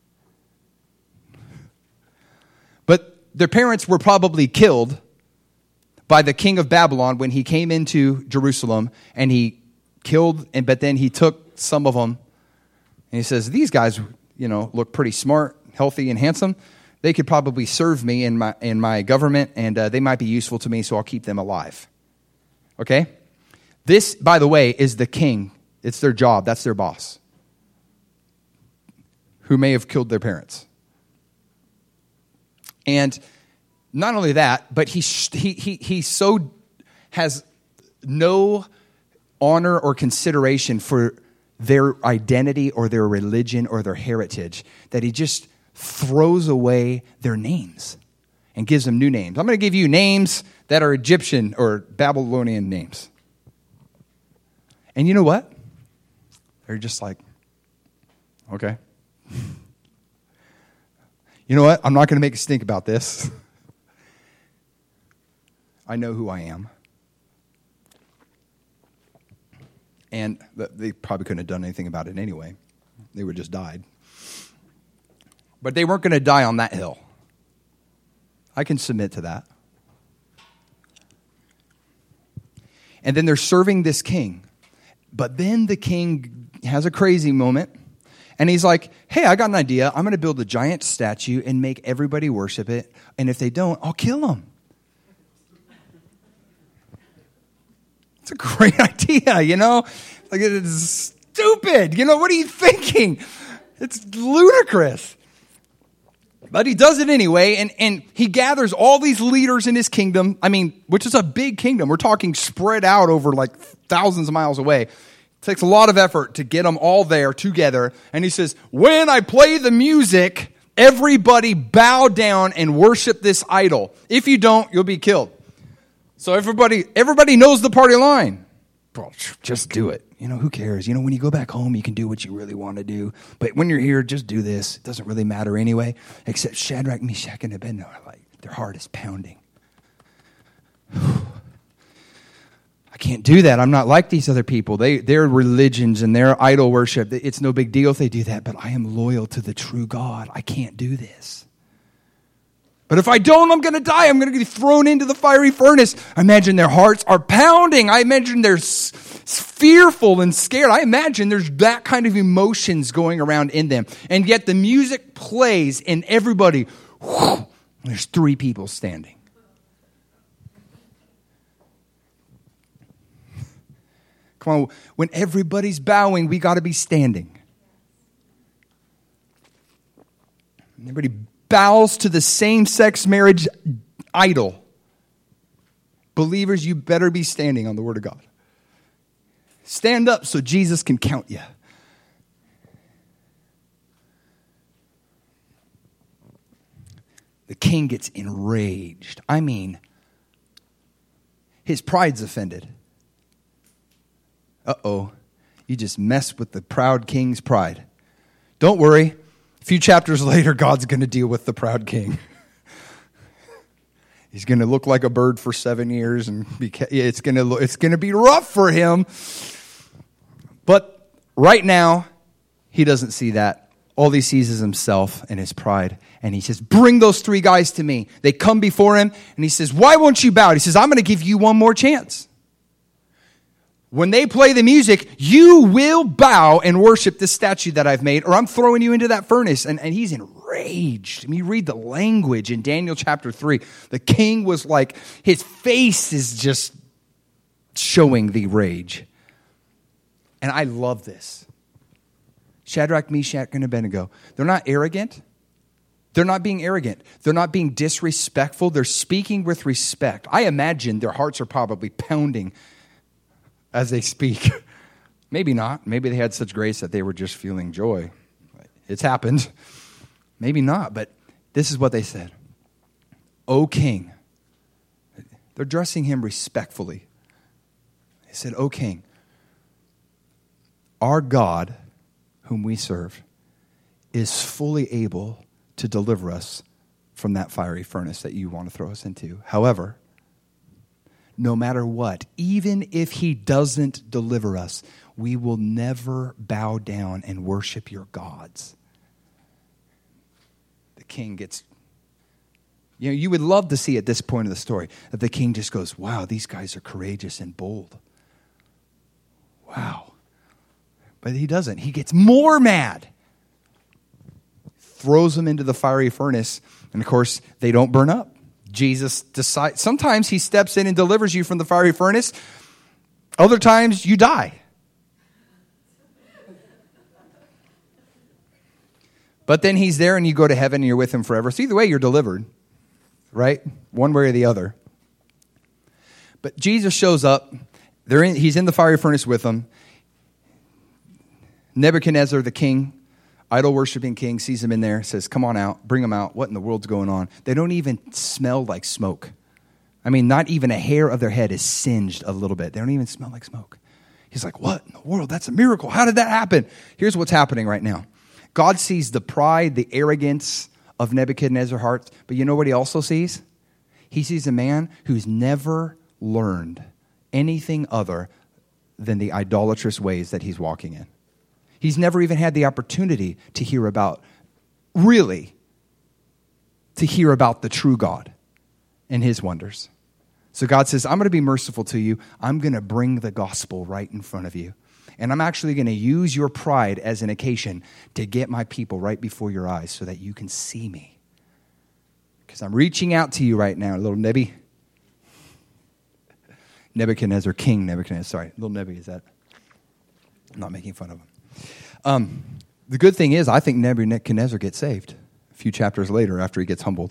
But their parents were probably killed by the king of Babylon when he came into Jerusalem, and he killed, and but then he took some of them, and he says, these guys, you know, look pretty smart, healthy, and handsome. They could probably serve me in my in my government, and uh, they might be useful to me, so I'll keep them alive. Okay? This, by the way, is the king. It's their job. That's their boss, who may have killed their parents. And not only that, but he he he he so has no honor or consideration for their identity or their religion or their heritage that he just throws away their names and gives them new names. I'm going to give you names that are Egyptian or Babylonian names. And you know what? They're just like, okay. You know what? I'm not going to make a stink about this. I know who I am. And they probably couldn't have done anything about it anyway. They would have just died. But they weren't going to die on that hill. I can submit to that. And then they're serving this king. But then the king has a crazy moment. And he's like, hey, I got an idea. I'm going to build a giant statue and make everybody worship it. And if they don't, I'll kill them. It's a great idea, you know? Like, it's stupid. You know, what are you thinking? It's ludicrous. But he does it anyway, and, and he gathers all these leaders in his kingdom. I mean, which is a big kingdom. We're talking spread out over like thousands of miles away. It takes a lot of effort to get them all there together. And he says, when I play the music, everybody bow down and worship this idol. If you don't, you'll be killed. So everybody, everybody knows the party line. Bro, just do it. You know, who cares? You know, when you go back home, you can do what you really want to do. But when you're here, just do this. It doesn't really matter anyway. Except Shadrach, Meshach, and Abednego are like, their heart is pounding. I can't do that. I'm not like these other people. They, their religions and their idol worship, it's no big deal if they do that. But I am loyal to the true God. I can't do this. But if I don't, I'm going to die. I'm going to get thrown into the fiery furnace. I imagine their hearts are pounding. I imagine they're s- fearful and scared. I imagine there's that kind of emotions going around in them. And yet the music plays and everybody, whew, there's three people standing. Come on, when everybody's bowing, we got to be standing. Everybody bows to the same-sex marriage idol. Believers, you better be standing on the Word of God. Stand up so Jesus can count you. The king gets enraged. I mean, his pride's offended. Uh-oh. You just messed with the proud king's pride. Don't worry. A few chapters later, God's going to deal with the proud king. He's going to look like a bird for seven years, and be, it's going to it's going to be rough for him. But right now, he doesn't see that. All he sees is himself and his pride. And he says, bring those three guys to me. They come before him, and he says, why won't you bow? He says, I'm going to give you one more chance. When they play the music, you will bow and worship this statue that I've made, or I'm throwing you into that furnace. And, and he's enraged. I mean, you read the language in Daniel chapter three. The king was like, his face is just showing the rage. And I love this. Shadrach, Meshach, and Abednego, they're not arrogant. They're not being arrogant. They're not being disrespectful. They're speaking with respect. I imagine their hearts are probably pounding as they speak. Maybe not. Maybe they had such grace that they were just feeling joy. It's happened. Maybe not, but this is what they said. O king. They're addressing him respectfully. They said, O king, our God, whom we serve, is fully able to deliver us from that fiery furnace that you want to throw us into. However, no matter what, even if he doesn't deliver us, we will never bow down and worship your gods. The king gets, you know, you would love to see at this point of the story that the king just goes, wow, these guys are courageous and bold. Wow. But he doesn't. He gets more mad. Throws them into the fiery furnace. And of course, they don't burn up. Jesus decides, sometimes he steps in and delivers you from the fiery furnace. Other times you die. But then he's there and you go to heaven and you're with him forever. So either way, you're delivered, right? One way or the other. But Jesus shows up. They're in, he's in the fiery furnace with them. Nebuchadnezzar, the king, idol-worshiping king, sees him in there, says, come on out, bring him out. What in the world's going on? They don't even smell like smoke. I mean, not even a hair of their head is singed a little bit. They don't even smell like smoke. He's like, what in the world? That's a miracle. How did that happen? Here's what's happening right now. God sees the pride, the arrogance of Nebuchadnezzar's heart, but you know what he also sees? He sees a man who's never learned anything other than the idolatrous ways that he's walking in. He's never even had the opportunity to hear about, really, to hear about the true God. and his wonders. So God says, I'm going to be merciful to you. I'm going to bring the gospel right in front of you. And I'm actually going to use your pride as an occasion to get my people right before your eyes so that you can see me. Because I'm reaching out to you right now, little Nebi. Nebuchadnezzar, King Nebuchadnezzar. Sorry, little Nebi, is that? I'm not making fun of him. Um, the good thing is, I think Nebuchadnezzar gets saved a few chapters later after he gets humbled.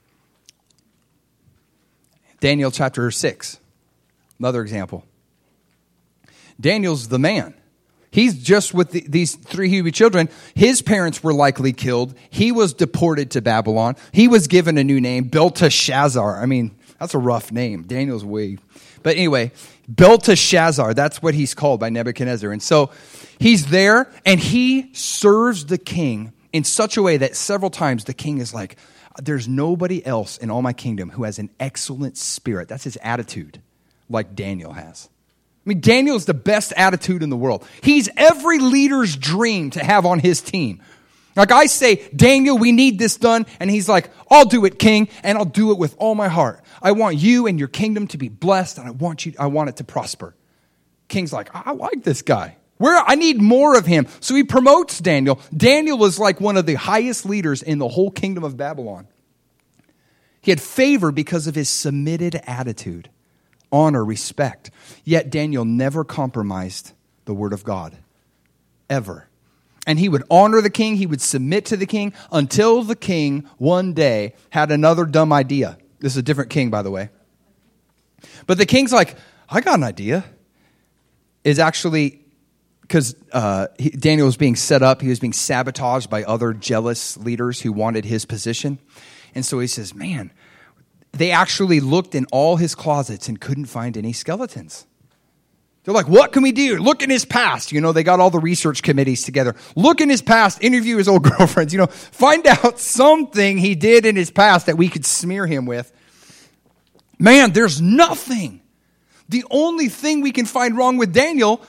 Daniel chapter six, another example. Daniel's the man. He's just with the, these three Hebrew children. His parents were likely killed. He was deported to Babylon. He was given a new name, Belteshazzar. I mean, that's a rough name. Daniel's way. But anyway, Belteshazzar, that's what he's called by Nebuchadnezzar. And so he's there, and he serves the king in such a way that several times the king is like, there's nobody else in all my kingdom who has an excellent spirit. That's his attitude, like Daniel has. I mean, Daniel's the best attitude in the world. He's every leader's dream to have on his team. Like I say, Daniel, we need this done. And he's like, I'll do it, king, and I'll do it with all my heart. I want you and your kingdom to be blessed, and I want you, I want it to prosper. King's like, I like this guy. Where I need more of him. So he promotes Daniel. Daniel was like one of the highest leaders in the whole kingdom of Babylon. He had favor because of his submitted attitude, honor, respect. Yet Daniel never compromised the word of God, ever. And he would honor the king, he would submit to the king, until the king one day had another dumb idea. This is a different king, by the way. But the king's like, I got an idea. Is actually, because uh, Daniel was being set up, he was being sabotaged by other jealous leaders who wanted his position. And so he says, man, they actually looked in all his closets and couldn't find any skeletons. They're like, what can we do? Look in his past. You know, they got all the research committees together. Look in his past, interview his old girlfriends, you know, find out something he did in his past that we could smear him with. Man, there's nothing. The only thing we can find wrong with Daniel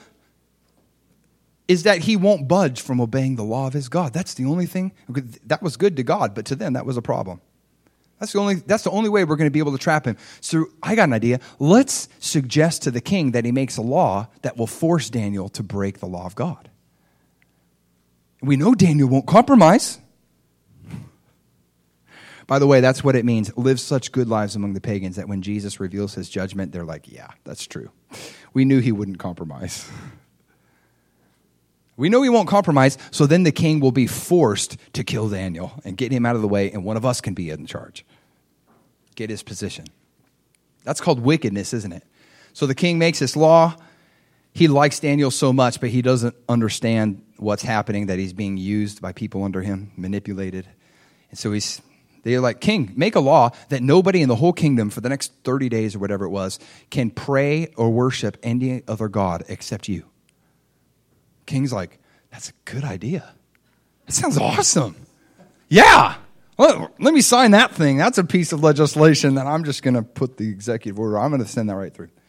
is that he won't budge from obeying the law of his God. That's the only thing. That was good to God, but to them, that was a problem. That's the only, that's the only way we're going to be able to trap him. So I got an idea. Let's suggest to the king that he makes a law that will force Daniel to break the law of God. We know Daniel won't compromise. By the way, that's what it means. Live such good lives among the pagans that when Jesus reveals his judgment, they're like, yeah, that's true. We knew he wouldn't compromise. We know he won't compromise, so then the king will be forced to kill Daniel and get him out of the way, and one of us can be in charge. Get his position. That's called wickedness, isn't it? So the king makes this law. He likes Daniel so much, but he doesn't understand what's happening, that he's being used by people under him, manipulated. And so he's, they're like, king, make a law that nobody in the whole kingdom for the next thirty days or whatever it was can pray or worship any other god except you. King's like, that's a good idea. That sounds awesome. Yeah. Well, let me sign that thing. That's a piece of legislation that I'm just going to put the executive order. I'm going to send that right through.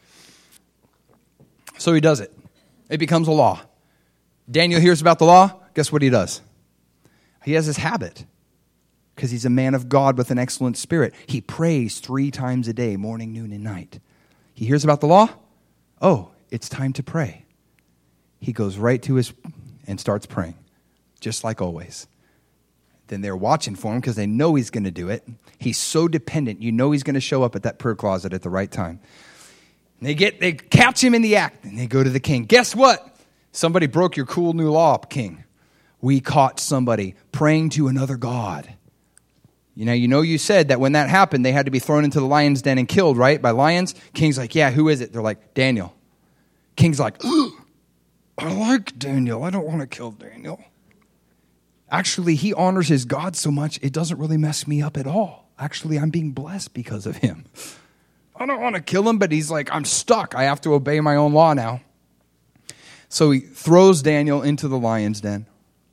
So he does it. It becomes a law. Daniel hears about the law. Guess what he does? He has this habit, because he's a man of God with an excellent spirit. He prays three times a day, morning, noon, and night. He hears about the law. Oh, it's time to pray. He goes right to his and starts praying, just like always. Then they're watching for him because they know he's going to do it. He's so dependent. You know he's going to show up at that prayer closet at the right time. And they get they catch him in the act, and they go to the king. Guess what? Somebody broke your cool new law, king. We caught somebody praying to another god. You know, you know you said that when that happened, they had to be thrown into the lion's den and killed, right, by lions? King's like, yeah, who is it? They're like, Daniel. King's like, ugh. I like Daniel. I don't want to kill Daniel. Actually, he honors his God so much, it doesn't really mess me up at all. Actually, I'm being blessed because of him. I don't want to kill him, but he's like, I'm stuck. I have to obey my own law now. So he throws Daniel into the lion's den.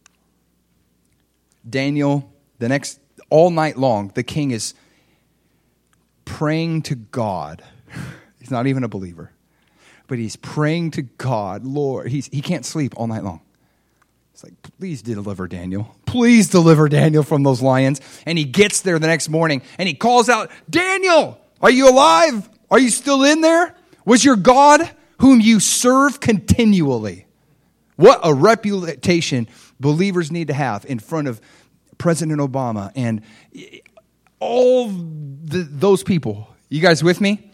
Daniel, the next, all night long, the king is praying to God. He's not even a believer. But he's praying to God, Lord. He's, he can't sleep all night long. It's like, please deliver Daniel. Please deliver Daniel from those lions. And he gets there the next morning and he calls out, Daniel, Are you alive? Are you still in there? Was your God whom you serve continually? What a reputation believers need to have in front of President Obama and all the, those people. You guys with me?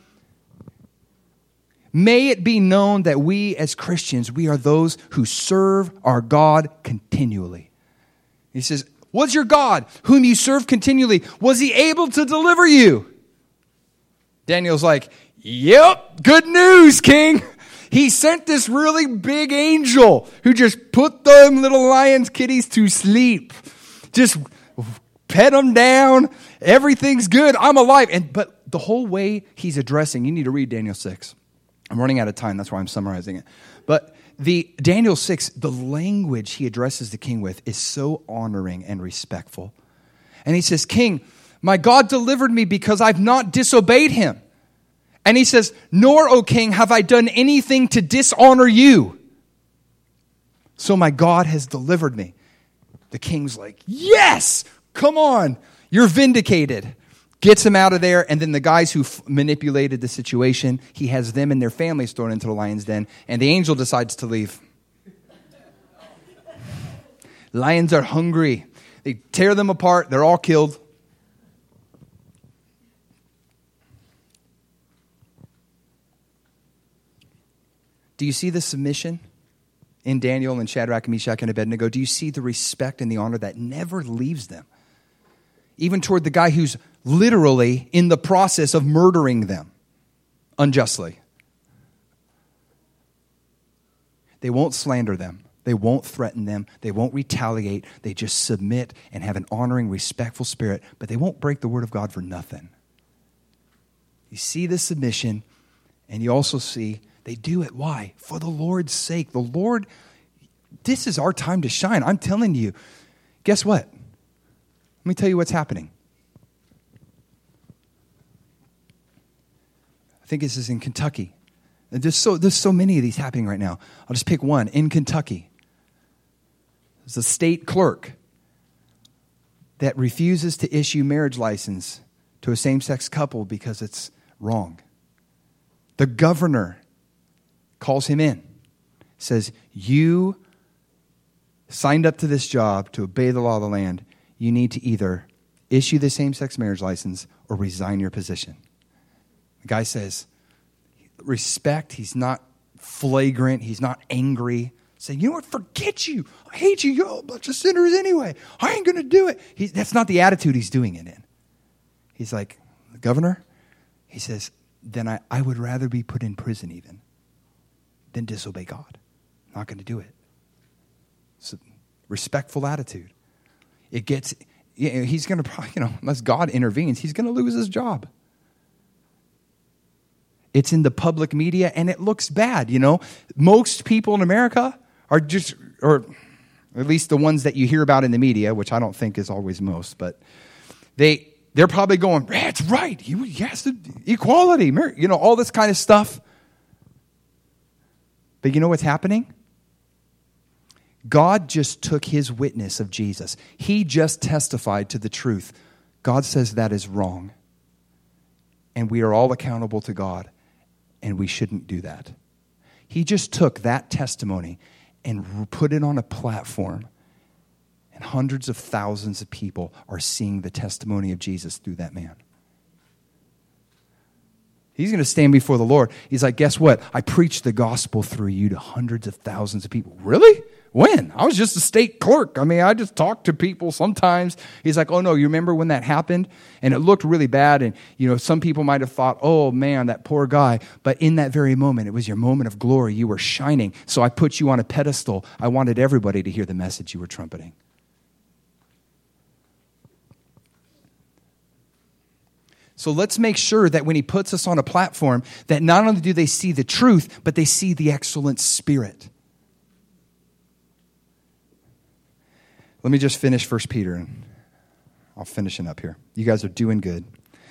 May it be known that we as Christians, we are those who serve our God continually. He says, was your God whom you serve continually, was he able to deliver you? Daniel's like, yep, good news, King. He sent this really big angel who just put them little lions kitties to sleep. Just pet them down. Everything's good. I'm alive. And but the whole way he's addressing, you need to read Daniel six. I'm running out of time. That's why I'm summarizing it. But the Daniel six, the language he addresses the king with is so honoring and respectful. And he says, King, my God delivered me because I've not disobeyed him. And he says, nor, O king, have I done anything to dishonor you. So my God has delivered me. The king's like, yes, come on. You're vindicated. Gets him out of there. And then the guys who f- manipulated the situation, he has them and their families thrown into the lion's den. And the angel decides to leave. Lions are hungry. They tear them apart. They're all killed. Do you see the submission in Daniel and Shadrach, Meshach, and Abednego? Do you see the respect and the honor that never leaves them? Even toward the guy who's literally in the process of murdering them unjustly. They won't slander them. They won't threaten them. They won't retaliate. They just submit and have an honoring, respectful spirit, but they won't break the word of God for nothing. You see the submission, and you also see they do it. Why? For the Lord's sake. The Lord, this is our time to shine. I'm telling you. Guess what? Let me tell you what's happening. I think this is in Kentucky. There's so, there's so many of these happening right now. I'll just pick one. In Kentucky, there's a state clerk that refuses to issue marriage license to a same-sex couple because it's wrong. The governor calls him in, says, you signed up to this job to obey the law of the land. You need to either issue the same-sex marriage license or resign your position. The guy says, respect. He's not flagrant. He's not angry. Saying, you know what? Forget you. I hate you. You're a bunch of sinners anyway. I ain't going to do it. He, that's not the attitude he's doing it in. He's like, Governor, he says, then I, I would rather be put in prison even than disobey God. I'm not going to do it. It's a respectful attitude. It gets, you know, he's going to probably, you know, unless God intervenes, he's going to lose his job. It's in the public media, and it looks bad, you know. Most people in America are just, or at least the ones that you hear about in the media, which I don't think is always most, but they, they're probably going, that's right, he, he has to, equality, you know, all this kind of stuff. But you know what's happening? God just took his witness of Jesus. He just testified to the truth. God says that is wrong. And we are all accountable to God. And we shouldn't do that. He just took that testimony and put it on a platform. And hundreds of thousands of people are seeing the testimony of Jesus through that man. He's going to stand before the Lord. He's like, guess what? I preached the gospel through you to hundreds of thousands of people. Really? When? I was just a state clerk. I mean, I just talked to people sometimes. He's like, oh no, you remember when that happened? And it looked really bad. And, you know, some people might have thought, oh man, that poor guy. But in that very moment, it was your moment of glory. You were shining. So I put you on a pedestal. I wanted everybody to hear the message you were trumpeting. So let's make sure that when he puts us on a platform, that not only do they see the truth, but they see the excellent spirit. Let me just finish First Peter, and I'll finish it up here. You guys are doing good.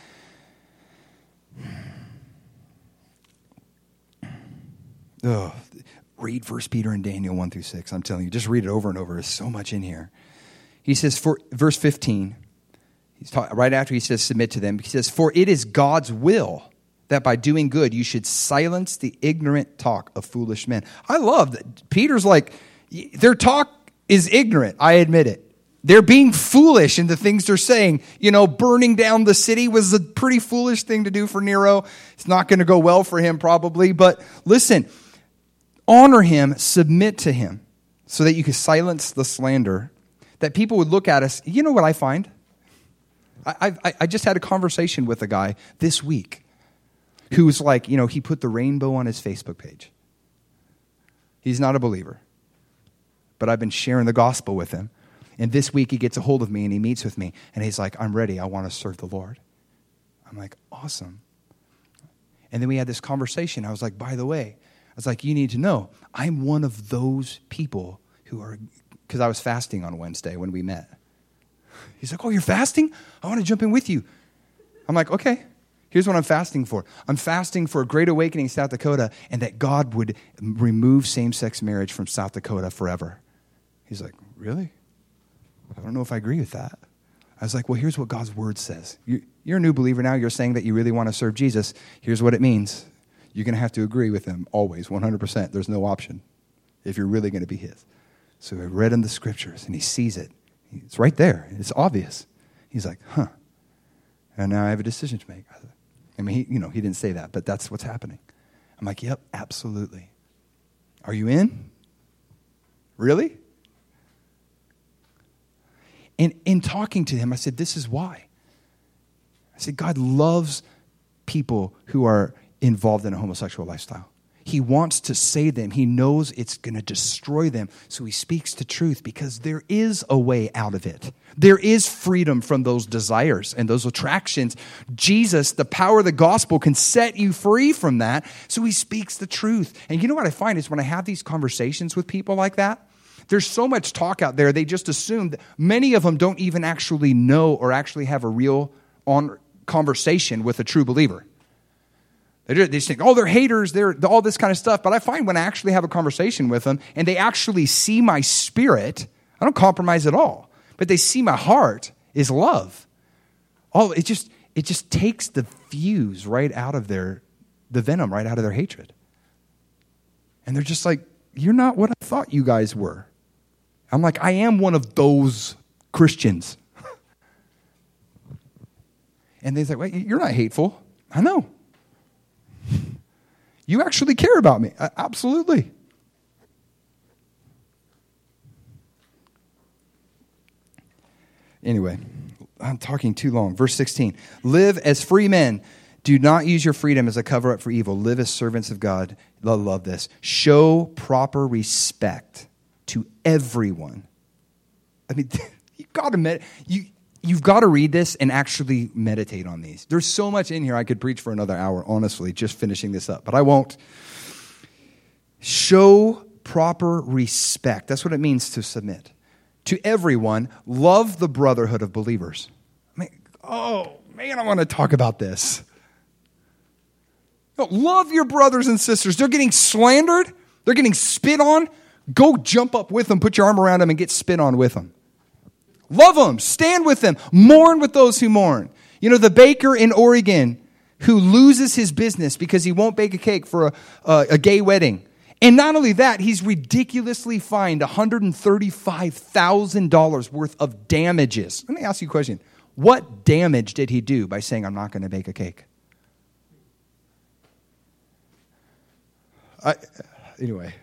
Oh, read First Peter and Daniel one through six. I'm telling you, just read it over and over. There's so much in here. He says, for verse fifteen, He's ta- right after he says submit to them, he says, for it is God's will that by doing good you should silence the ignorant talk of foolish men. I love that. Peter's like, their talk is ignorant, I admit it. They're being foolish in the things they're saying. You know, burning down the city was a pretty foolish thing to do for Nero. It's not going to go well for him probably. But listen, honor him, submit to him so that you can silence the slander, that people would look at us. You know what I find? I, I, I just had a conversation with a guy this week who was like, you know, he put the rainbow on his Facebook page. He's not a believer, but I've been sharing the gospel with him. And this week he gets a hold of me and he meets with me and he's like, I'm ready. I want to serve the Lord. I'm like, awesome. And then we had this conversation. I was like, by the way, I was like, you need to know, I'm one of those people who are, because I was fasting on Wednesday when we met. He's like, oh, you're fasting? I want to jump in with you. I'm like, okay, here's what I'm fasting for. I'm fasting for a great awakening in South Dakota and that God would remove same-sex marriage from South Dakota forever. He's like, really? I don't know if I agree with that. I was like, well, here's what God's word says. You're a new believer now. You're saying that you really want to serve Jesus. Here's what it means. You're going to have to agree with him always, one hundred percent. There's no option if you're really going to be his. So I read him the scriptures and he sees it. It's right there. It's obvious. He's like, huh. And now I have a decision to make. I mean, he, you know, he didn't say that, but that's what's happening. I'm like, yep, absolutely. Are you in? Really? And in talking to him, I said, this is why. I said, God loves people who are involved in a homosexual lifestyle. He wants to save them. He knows it's going to destroy them. So he speaks the truth because there is a way out of it. There is freedom from those desires and those attractions. Jesus, the power of the gospel, can set you free from that. So he speaks the truth. And you know what I find is when I have these conversations with people like that, there's so much talk out there, they just assume that many of them don't even actually know or actually have a real on conversation with a true believer. They just think, oh, they're haters, they're all this kind of stuff. But I find when I actually have a conversation with them and they actually see my spirit, I don't compromise at all. But they see my heart is love. Oh, it just it just takes the fuse right out of their, the venom right out of their hatred. And they're just like, you're not what I thought you guys were. I'm like, I am one of those Christians. And they're like, wait, you're not hateful. I know. You actually care about me. Uh, absolutely. Anyway, I'm talking too long. Verse sixteen. Live as free men. Do not use your freedom as a cover-up for evil. Live as servants of God. I love this. Show proper respect to everyone. I mean, you've got to med- you you've got to read this and actually meditate on these. There's so much in here I could preach for another hour, honestly, just finishing this up, but I won't. Show proper respect. That's what it means to submit. To everyone, love the brotherhood of believers. I mean, oh, man, I want to talk about this. No, love your brothers and sisters. They're getting slandered. They're getting spit on. Go jump up with them, put your arm around them, and get spit on with them. Love them. Stand with them. Mourn with those who mourn. You know, the baker in Oregon who loses his business because he won't bake a cake for a, a, a gay wedding. And not only that, he's ridiculously fined one hundred thirty-five thousand dollars worth of damages. Let me ask you a question. What damage did he do by saying, I'm not going to bake a cake? I, anyway.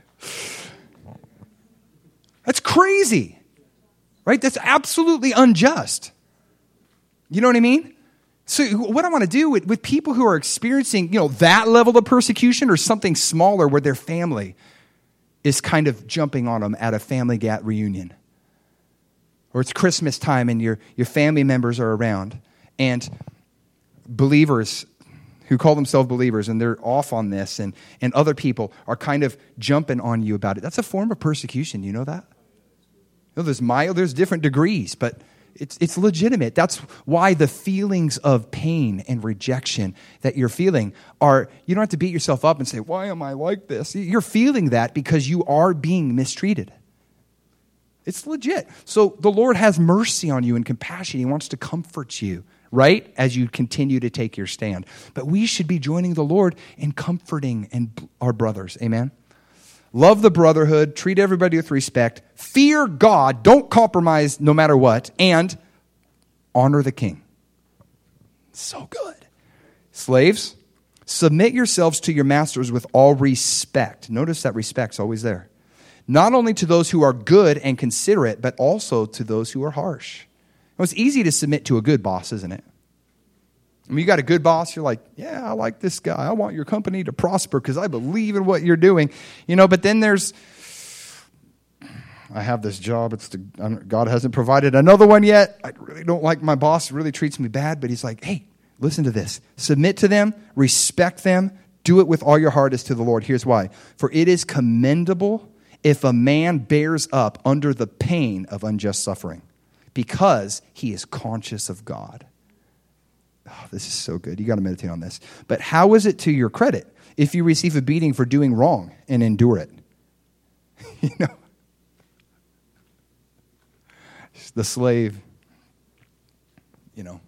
That's crazy. Right? That's absolutely unjust. You know what I mean? So what I want to do with, with people who are experiencing, you know, that level of persecution or something smaller where their family is kind of jumping on them at a family gat reunion. Or it's Christmas time and your, your family members are around and believers who call themselves believers and they're off on this and, and other people are kind of jumping on you about it. That's a form of persecution. You know that? You know, there's mild, there's different degrees, but It's it's legitimate. That's why the feelings of pain and rejection that you're feeling are, you don't have to beat yourself up and say, why am I like this? You're feeling that because you are being mistreated. It's legit. So the Lord has mercy on you and compassion. He wants to comfort you, right, as you continue to take your stand. But we should be joining the Lord in comforting and our brothers. Amen? Love the brotherhood. Treat everybody with respect. Fear God. Don't compromise no matter what. And honor the king. So good. Slaves, submit yourselves to your masters with all respect. Notice that respect's always there. Not only to those who are good and considerate, but also to those who are harsh. Well, it's easy to submit to a good boss, isn't it? I mean, you got a good boss, you're like, yeah, I like this guy. I want your company to prosper because I believe in what you're doing. You know, but then there's, I have this job. It's the, God hasn't provided another one yet. I really don't like my boss. He really treats me bad. But he's like, hey, listen to this. Submit to them. Respect them. Do it with all your heart as to the Lord. Here's why. For it is commendable if a man bears up under the pain of unjust suffering because he is conscious of God. Oh, this is so good. You got to meditate on this. But how is it to your credit if you receive a beating for doing wrong and endure it? You know, the slave, you know,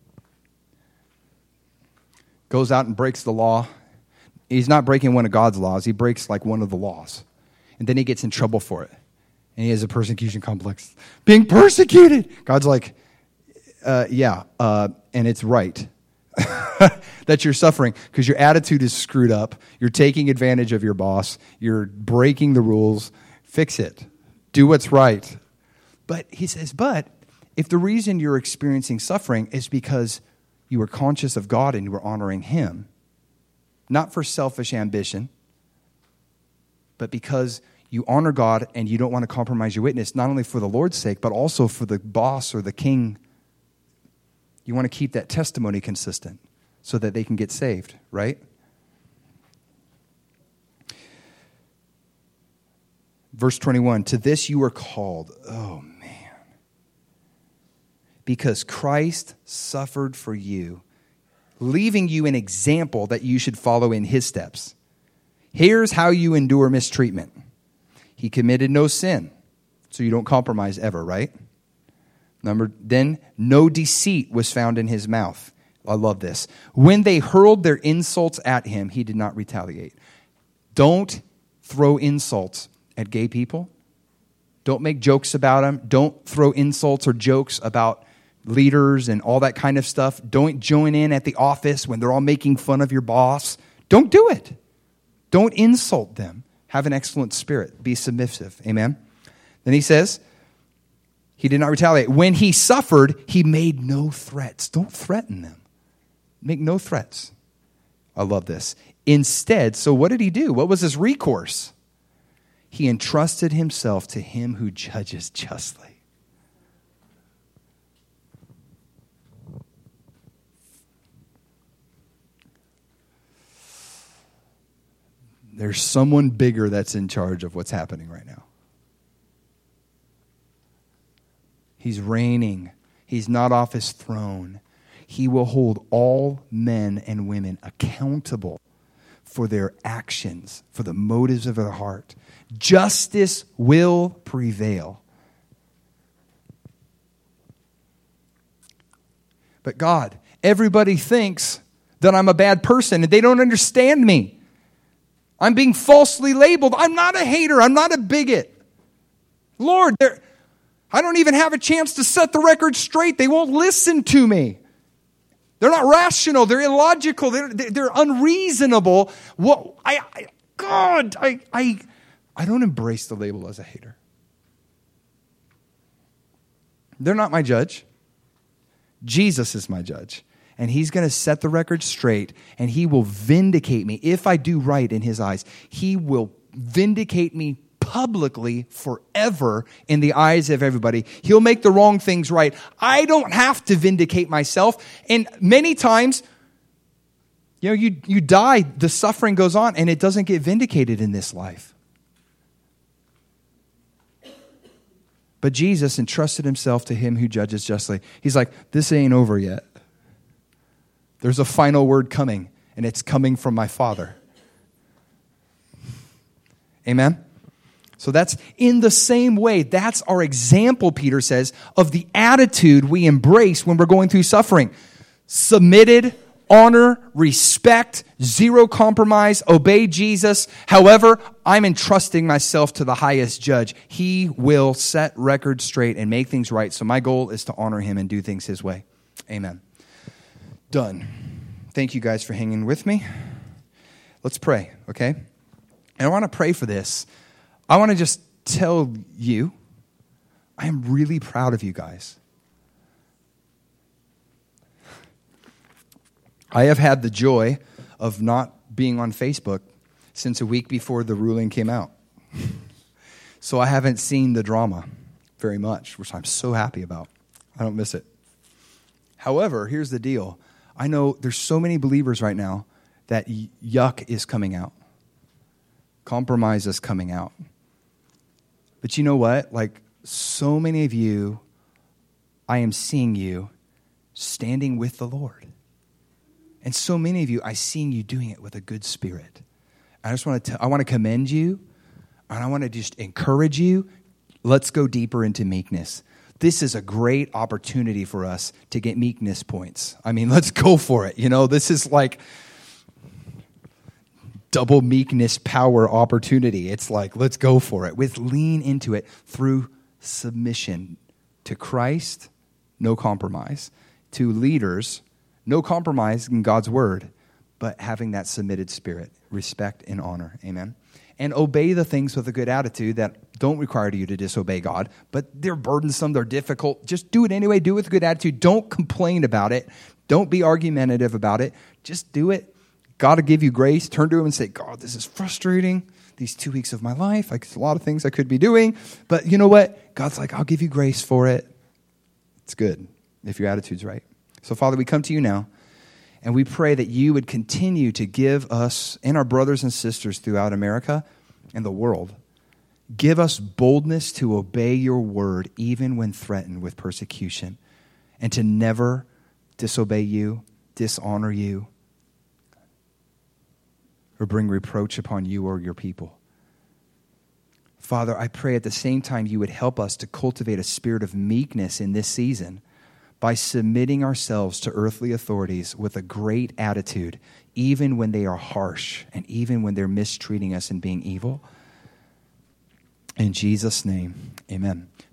goes out and breaks the law. He's not breaking one of God's laws. He breaks like one of the laws. And then he gets in trouble for it. And he has a persecution complex. Being persecuted. God's like, uh, yeah, uh, and it's right that you're suffering because your attitude is screwed up. You're taking advantage of your boss. You're breaking the rules. Fix it. Do what's right. But he says, but if the reason you're experiencing suffering is because you were conscious of God and you were honoring him, not for selfish ambition, but because you honor God and you don't want to compromise your witness, not only for the Lord's sake, but also for the boss or the king. You want to keep that testimony consistent so that they can get saved, right? Verse twenty-one, to this you are called. Oh, man. Because Christ suffered for you, leaving you an example that you should follow in his steps. Here's how you endure mistreatment. He committed no sin, so you don't compromise ever, right? Number, then no deceit was found in his mouth. I love this. When they hurled their insults at him, he did not retaliate. Don't throw insults at gay people. Don't make jokes about them. Don't throw insults or jokes about leaders and all that kind of stuff. Don't join in at the office when they're all making fun of your boss. Don't do it. Don't insult them. Have an excellent spirit. Be submissive. Amen. Then he says, he did not retaliate. When he suffered, he made no threats. Don't threaten them. Make no threats. I love this. Instead, so what did he do? What was his recourse? He entrusted himself to him who judges justly. There's someone bigger that's in charge of what's happening right now. He's reigning. He's not off his throne. He will hold all men and women accountable for their actions, for the motives of their heart. Justice will prevail. But God, everybody thinks that I'm a bad person and they don't understand me. I'm being falsely labeled. I'm not a hater. I'm not a bigot. Lord, I don't even have a chance to set the record straight. They won't listen to me. They're not rational. They're illogical. They're, they're unreasonable. What I, I God, I, I, I don't embrace the label as a hater. They're not my judge. Jesus is my judge. And he's going to set the record straight, and he will vindicate me. If I do right in his eyes, he will vindicate me publicly forever in the eyes of everybody. He'll make the wrong things right. I don't have to vindicate myself. And many times, you know, you, you die, the suffering goes on, and it doesn't get vindicated in this life. But Jesus entrusted himself to him who judges justly. He's like, this ain't over yet. There's a final word coming, and it's coming from my Father. Amen? So that's in the same way, that's our example, Peter says, of the attitude we embrace when we're going through suffering. Submitted, honor, respect, zero compromise, obey Jesus. However, I'm entrusting myself to the highest judge. He will set records straight and make things right. So my goal is to honor him and do things his way. Amen. Done. Thank you guys for hanging with me. Let's pray, okay? And I want to pray for this. I want to just tell you, I am really proud of you guys. I have had the joy of not being on Facebook since a week before the ruling came out. So I haven't seen the drama very much, which I'm so happy about. I don't miss it. However, here's the deal. I know there's so many believers right now that yuck is coming out. Compromise is coming out. But you know what? Like, so many of you, I am seeing you standing with the Lord. And so many of you, I seeing you doing it with a good spirit. I just want to tell, I want to commend you, and I want to just encourage you. Let's go deeper into meekness. This is a great opportunity for us to get meekness points. I mean, let's go for it. You know, this is like double meekness power opportunity. It's like, let's go for it. With lean into it through submission to Christ, no compromise. To leaders, no compromise in God's word, but having that submitted spirit, respect and honor. Amen. And obey the things with a good attitude that don't require you to disobey God, but they're burdensome, they're difficult. Just do it anyway. Do it with a good attitude. Don't complain about it. Don't be argumentative about it. Just do it. God will give you grace. Turn to him and say, God, this is frustrating. These two weeks of my life, like, there's a lot of things I could be doing. But you know what? God's like, I'll give you grace for it. It's good if your attitude's right. So, Father, we come to you now, and we pray that you would continue to give us and our brothers and sisters throughout America and the world, give us boldness to obey your word even when threatened with persecution, and to never disobey you, dishonor you, or bring reproach upon you or your people. Father, I pray at the same time you would help us to cultivate a spirit of meekness in this season by submitting ourselves to earthly authorities with a great attitude, even when they are harsh and even when they're mistreating us and being evil. In Jesus' name, amen.